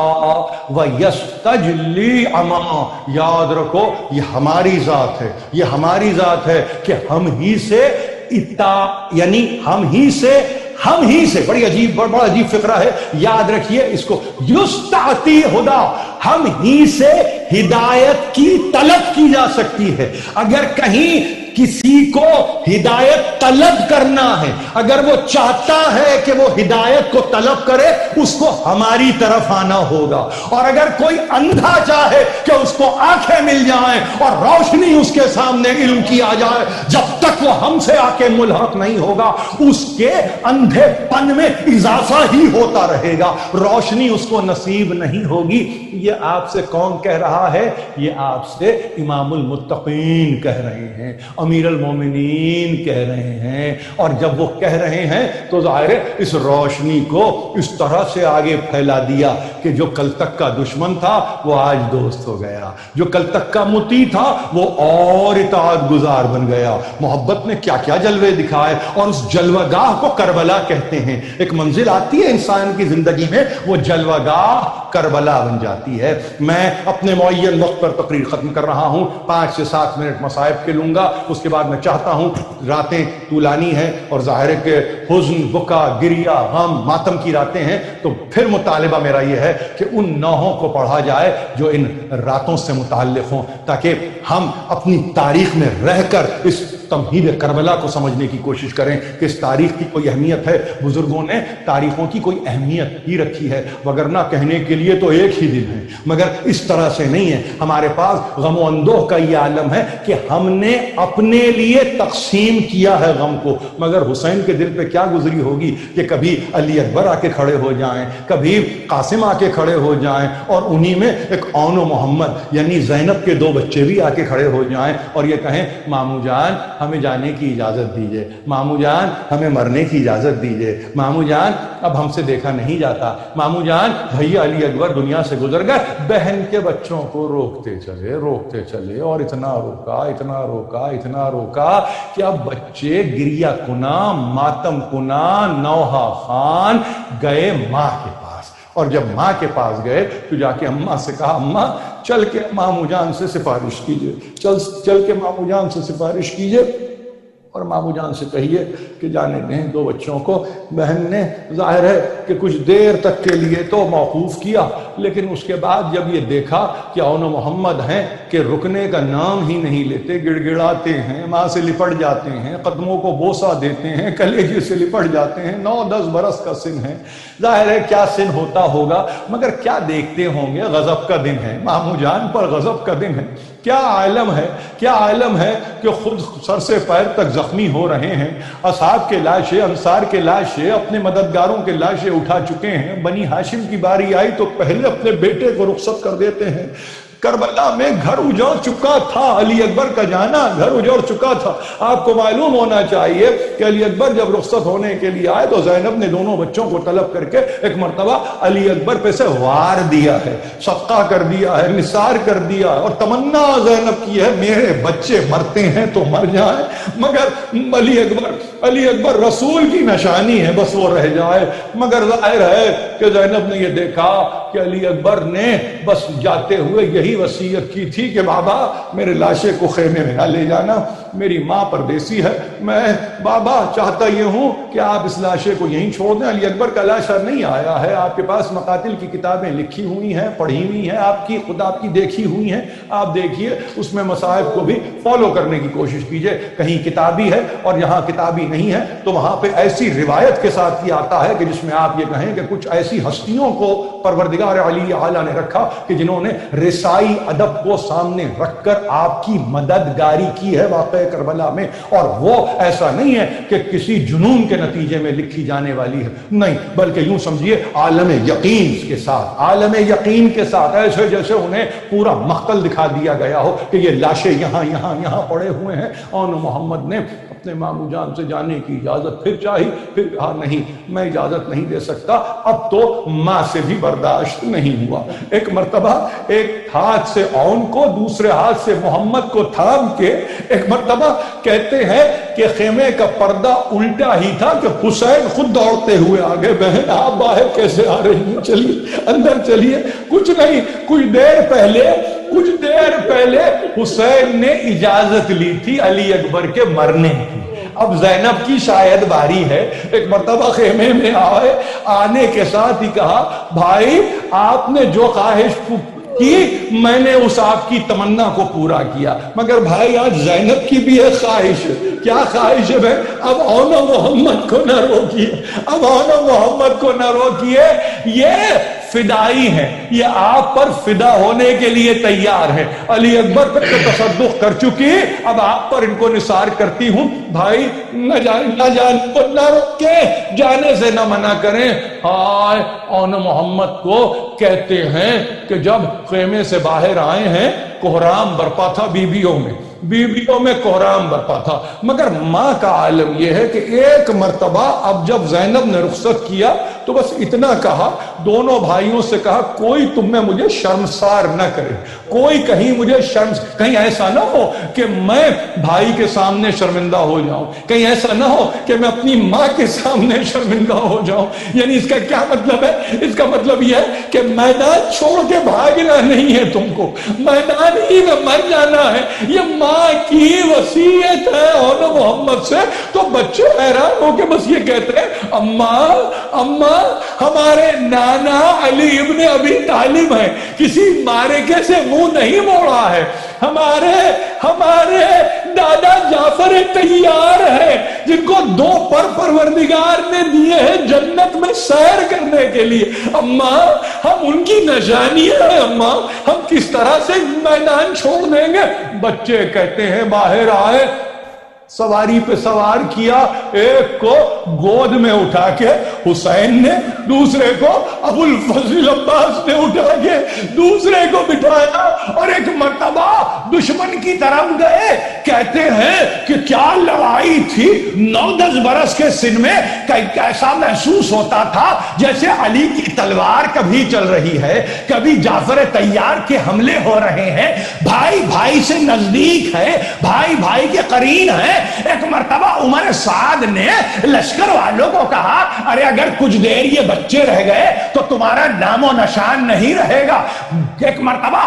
و یستجلی عما، یاد رکھو یہ ہماری ذات ہے، یہ ہماری ذات ہے کہ ہم ہی سے یعنی ہم ہی سے بڑی عجیب بڑا عجیب فقرہ ہے، یاد رکھیے اس کو، یستعطی ہدا، ہم ہی سے ہدایت کی طلب کی جا سکتی ہے۔ اگر کہیں کسی کو ہدایت طلب کرنا ہے، اگر وہ چاہتا ہے کہ وہ ہدایت کو طلب کرے، اس کو ہماری طرف آنا ہوگا، اور اگر کوئی اندھا چاہے کہ اس کو آنکھیں مل جائیں اور روشنی اس کے سامنے علم کی آ جائے، جب تک وہ ہم سے آ کے ملحق نہیں ہوگا اس کے اندھے پن میں اضافہ ہی ہوتا رہے گا، روشنی اس کو نصیب نہیں ہوگی۔ یہ آپ سے کون کہہ رہا ہے؟ یہ آپ سے امام المتقین کہہ رہے ہیں، امیر المومنین کہہ رہے ہیں۔ اور جب وہ کہہ رہے ہیں تو ظاہر ہے اس روشنی کو اس طرح سے آگے پھیلا دیا کہ جو کل تک کا دشمن تھا وہ آج دوست ہو گیا، جو کل تک کا مطیع تھا وہ اور اطاعت گزار بن گیا۔ محبت نے کیا کیا جلوے دکھائے، اور اس جلوہ گاہ کو کربلا کہتے ہیں۔ ایک منزل آتی ہے انسان کی زندگی میں، وہ جلوہ گاہ کربلا بن جاتی ہے۔ میں اپنے معین وقت پر تقریر ختم کر رہا ہوں، 5 سے 7 منٹ مصائب کے لوں گا، اس کے بعد میں چاہتا ہوں، راتیں طولانی ہیں اور ظاہر ہے کہ حزن، بکا، گریا، غم، ماتم کی راتیں ہیں، تو پھر مطالبہ میرا یہ ہے کہ ان نوحوں کو پڑھا جائے جو ان راتوں سے متعلق ہوں، تاکہ ہم اپنی تاریخ میں رہ کر اس تمہید کربلا کو سمجھنے کی کوشش کریں کہ اس تاریخ کی کوئی اہمیت ہے۔ بزرگوں نے تاریخوں کی کوئی اہمیت ہی رکھی ہے، وگرنہ کہنے کے لیے تو ایک ہی دن ہے، مگر اس طرح سے نہیں ہے۔ ہمارے پاس غم و اندوہ کا یہ عالم ہے کہ ہم نے اپنے لیے تقسیم کیا ہے غم کو، مگر حسین کے دل پہ کیا گزری ہوگی کہ کبھی علی اکبر آ کے کھڑے ہو جائیں، کبھی قاسم آ کے کھڑے ہو جائیں، اور انہی میں ایک اون و محمد یعنی زینب کے 2 بچے بھی آ کے کھڑے ہو جائیں اور یہ کہیں مامو جان ہمیں جانے کی اجازت دیجئے، مامو جان ہمیں مرنے کی اجازت دیجئے، مامو جان اب ہم سے دیکھا نہیں جاتا، مامو جان بھیا علی اکبر دنیا سے گزر گئے۔ بہن کے بچوں کو روکتے چلے اور اتنا روکا کہ اب بچے گریہ کنا، ماتم کنا، نوحہ خان گئے ماں کے پاس، اور جب ماں کے پاس گئے تو جا کے اماں سے کہا اماں چل کے مامو جان سے سفارش کیجئے، چل کے مامو جان سے سفارش کیجئے اور مامو جان سے کہیے کہ جانے دیں 2 بچوں کو۔ بہن نے ظاہر ہے کہ کچھ دیر تک کے لیے تو موقوف کیا، لیکن اس کے بعد جب یہ دیکھا کہ اون و محمد ہیں کہ رکنے کا نام ہی نہیں لیتے، گڑ گڑاتے ہیں، ماں سے لپٹ جاتے ہیں، قدموں کو بوسہ دیتے ہیں، کلیجے سے لپٹ جاتے ہیں، 9-10 برس کا سن ہے، ظاہر ہے کیا سن ہوتا ہوگا، مگر کیا دیکھتے ہوں گے، غضب کا دن ہے، مامو جان پر غضب کا دن ہے۔ کیا عالم ہے کہ خود سر سے پیر تک زخمی ہو رہے ہیں، اصحاب کے لاشیں، انصار کے لاشیں، اپنے مددگاروں کے لاشیں اٹھا چکے ہیں، بنی ہاشم کی باری آئی تو پہلے اپنے بیٹے کو رخصت کر دیتے ہیں۔ کربلا میں گھر اجڑ چکا تھا، علی اکبر کا جانا گھر اجڑ چکا تھا۔ آپ کو معلوم ہونا چاہیے کہ علی اکبر جب رخصت ہونے کے لیے آئے تو زینب نے 2 بچوں کو طلب کر کے ایک مرتبہ علی اکبر پہ سے وار دیا ہے، صدقہ کر دیا ہے، نثار کر دیا، اور تمنا زینب کی ہے میرے بچے مرتے ہیں تو مر جائیں، مگر علی اکبر رسول کی نشانی ہے، بس وہ رہ جائے۔ مگر ظاہر ہے کہ زینب نے یہ دیکھا کہ علی اکبر نے بس جاتے ہوئے یہی وصیت کی تھی کہ بابا میرے لاشے کو خیمے میں نہ لے جانا، میری ماں پردیسی ہے، میں بابا چاہتا یہ ہوں کہ آپ اس لاشے کو یہیں چھوڑ دیں۔ علی اکبر کا لاشا نہیں آیا ہے، آپ کے پاس مقاتل کی کتابیں لکھی ہوئی ہیں، پڑھی ہوئی ہیں، آپ کی خود آپ کی دیکھی ہوئی ہیں، آپ دیکھیے اس میں مصائب کو بھی فالو کرنے کی کوشش کیجئے۔ کہیں کتابی ہے اور یہاں کتابی نہیں ہے تو وہاں پہ ایسی روایت کے ساتھ یہ آتا ہے کہ جس میں آپ یہ کہیں کہ کچھ ایسی ہستیوں کو پروردگار علی اعلیٰ نے رکھا کہ جنہوں نے رسائی ادب کو سامنے رکھ کر آپ کی مددگاری کی ہے واقعہ کربلا میں، اور وہ ایسا نہیں ہے کہ کسی جنون کے نتیجے میں لکھی جانے والی ہے، نہیں، بلکہ یوں سمجھیے عالم یقین کے ساتھ ایسے جیسے انہیں پورا مقتل دکھا دیا گیا ہو کہ یہ لاشیں یہاں پڑے ہوئے ہیں۔ اور محمد نے اپنے مامو جان سے جانے کی اجازت پھر چاہی، پھر کہا نہیں میں اجازت نہیں دے سکتا، اب تو ماں سے بھی برداشت نہیں ہوا۔ ایک مرتبہ ایک ہاتھ سے اون کو دوسرے ہاتھ سے محمد کو تھام کے ایک مرتبہ کہتے ہیں کہ خیمے کا پردہ الٹا ہی تھا کہ حسین خود دوڑتے ہوئے آگے، بہن آپ باہر کیسے آ رہی ہیں، چلیے اندر چلیے۔ کچھ نہیں، کچھ دیر پہلے حسین نے اجازت لی تھی علی اکبر کے مرنے کی، اب زینب کی شاید باری ہے۔ ایک مرتبہ خیمے میں آئے، آنے کے ساتھ ہی کہا بھائی آپ نے جو خواہش کی میں نے اس آپ کی تمنا کو پورا کیا، مگر بھائی آج زینب کی بھی ایک خواہش ہے۔ کیا خواہش ہے بھائی؟ اب اون محمد کو نہ روکیے، یہ فدائی ہیں، یہ آپ پر فدا ہونے کے لیے تیار ہے۔ علی اکبر پر تصدق کر چکی، اب آپ پر ان کو نثار کرتی ہوں، بھائی نہ روکے، جانے سے نہ منع کریں۔ ہائے اون محمد کو کہتے ہیں کہ جب خیمے سے باہر آئے ہیں کوہرام برپا تھا، بیویوں میں کوہرام برپا تھا، مگر ماں کا عالم یہ ہے کہ ایک مرتبہ اب جب زینب نے رخصت کیا تو بس اتنا کہا، دونوں بھائیوں سے کہا کوئی تم میں مجھے شرمسار نہ کرے، کوئی کہیں مجھے کہیں ایسا نہ ہو کہ میں بھائی کے سامنے شرمندہ ہو جاؤں، کہیں ایسا نہ ہو کہ میں اپنی ماں کے سامنے شرمندہ ہو جاؤں۔ یعنی اس کا کیا مطلب ہے؟ اس کا مطلب یہ ہے کہ میدان چھوڑ کے بھاگنا نہیں ہے، تم کو میدان ہی میں مر جانا ہے، یہ ماں کی وصیت ہے اور محمد سے۔ تو بچے حیران ہو کے بس یہ کہتے ہیں اماں اماں، ہمارے نانا علی ابن ابی طالب ہیں، کسی معرکے سے منہ نہیں موڑا ہے، ہمارے دادا جعفر تیار ہے جن کو 2 پر پروردگار نے دیے ہیں جنت میں سیر کرنے کے لیے، اماں ہم ان کی نشانیاں ہیں، اماں ہم کس طرح سے میدان چھوڑ دیں گے؟ بچے کہتے ہیں باہر آئے، سواری پہ سوار کیا، ایک کو گود میں اٹھا کے حسین نے، دوسرے کو ابو الفضل عباس نے اٹھا کے دوسرے کو بٹھایا، اور ایک مرتبہ دشمن کی طرف گئے، کہتے ہیں کہ کیا لڑائی تھی، 9-10 برس کے سن میں ایسا محسوس ہوتا تھا جیسے علی کی تلوار کبھی چل رہی ہے، کبھی جعفر تیار کے حملے ہو رہے ہیں، بھائی بھائی سے نزدیک ہے، بھائی بھائی کے قرین ہیں۔ ایک مرتبہ عمر سعد نے لشکر والوں کو کہا ارے اگر کچھ دیر یہ بچے رہ گئے تو تمہارا نام و نشان نہیں رہے گا، ایک مرتبہ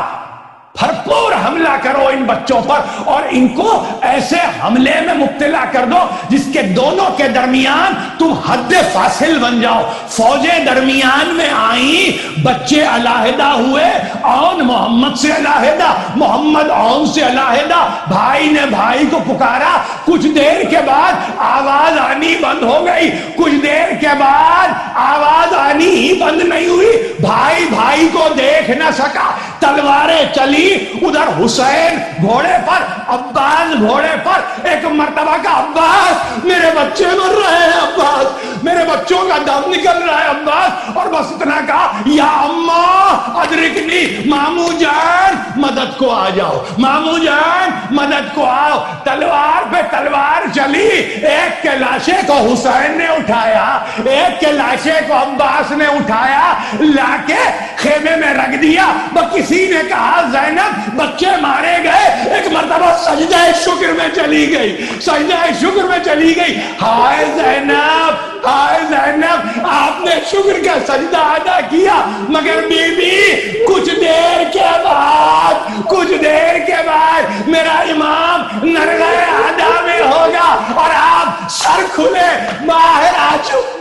بھرپور حملہ کرو ان بچوں پر اور ان کو ایسے حملے میں مبتلا کر دو جس کے دونوں کے درمیان تم حد فاصل بن جاؤ۔ فوجیں درمیان میں آئیں، بچے علیحدہ ہوئے، اون محمد سے علیحدہ، محمد اون سے علیحدہ، بھائی نے بھائی کو پکارا، کچھ دیر کے بعد آواز آنی بند ہو گئی، کچھ دیر کے بعد آواز آنی ہی بند نہیں ہوئی، بھائی بھائی کو دیکھ نہ سکا، تلواریں چلی، ادھر حسین گھوڑے پر، عباس گھوڑے پر، ایک مرتبہ کا عباس میرے بچے مر رہے ہیں، عباس میرے بچوں کا دم نکل رہا ہے عباس، اور بس اتنا کہا یا اماں ادرکنی، مامو جان مدد کو آ جاؤ، مامو جان مدد کو آؤ، تلوار پہ تلوار چلی، ایک کے لاشے کو حسین نے اٹھایا، ایک کے لاشے کو عباس نے اٹھایا، لا کے خیمے میں رکھ دیا، کسی نے کہا زینب بچے مارے گئے، ایک مرتبہ سجدہ شکر میں چلی گئی، سجدہ شکر میں چلی گئی، ہائے زینب، ہائے زینب آپ نے شکر کا سجدہ ادا کیا، مگر بی بی کچھ دیر کے بعد میرا امام نرغہ ادا میں ہوگا اور آپ سر کھلے باہر آ چکے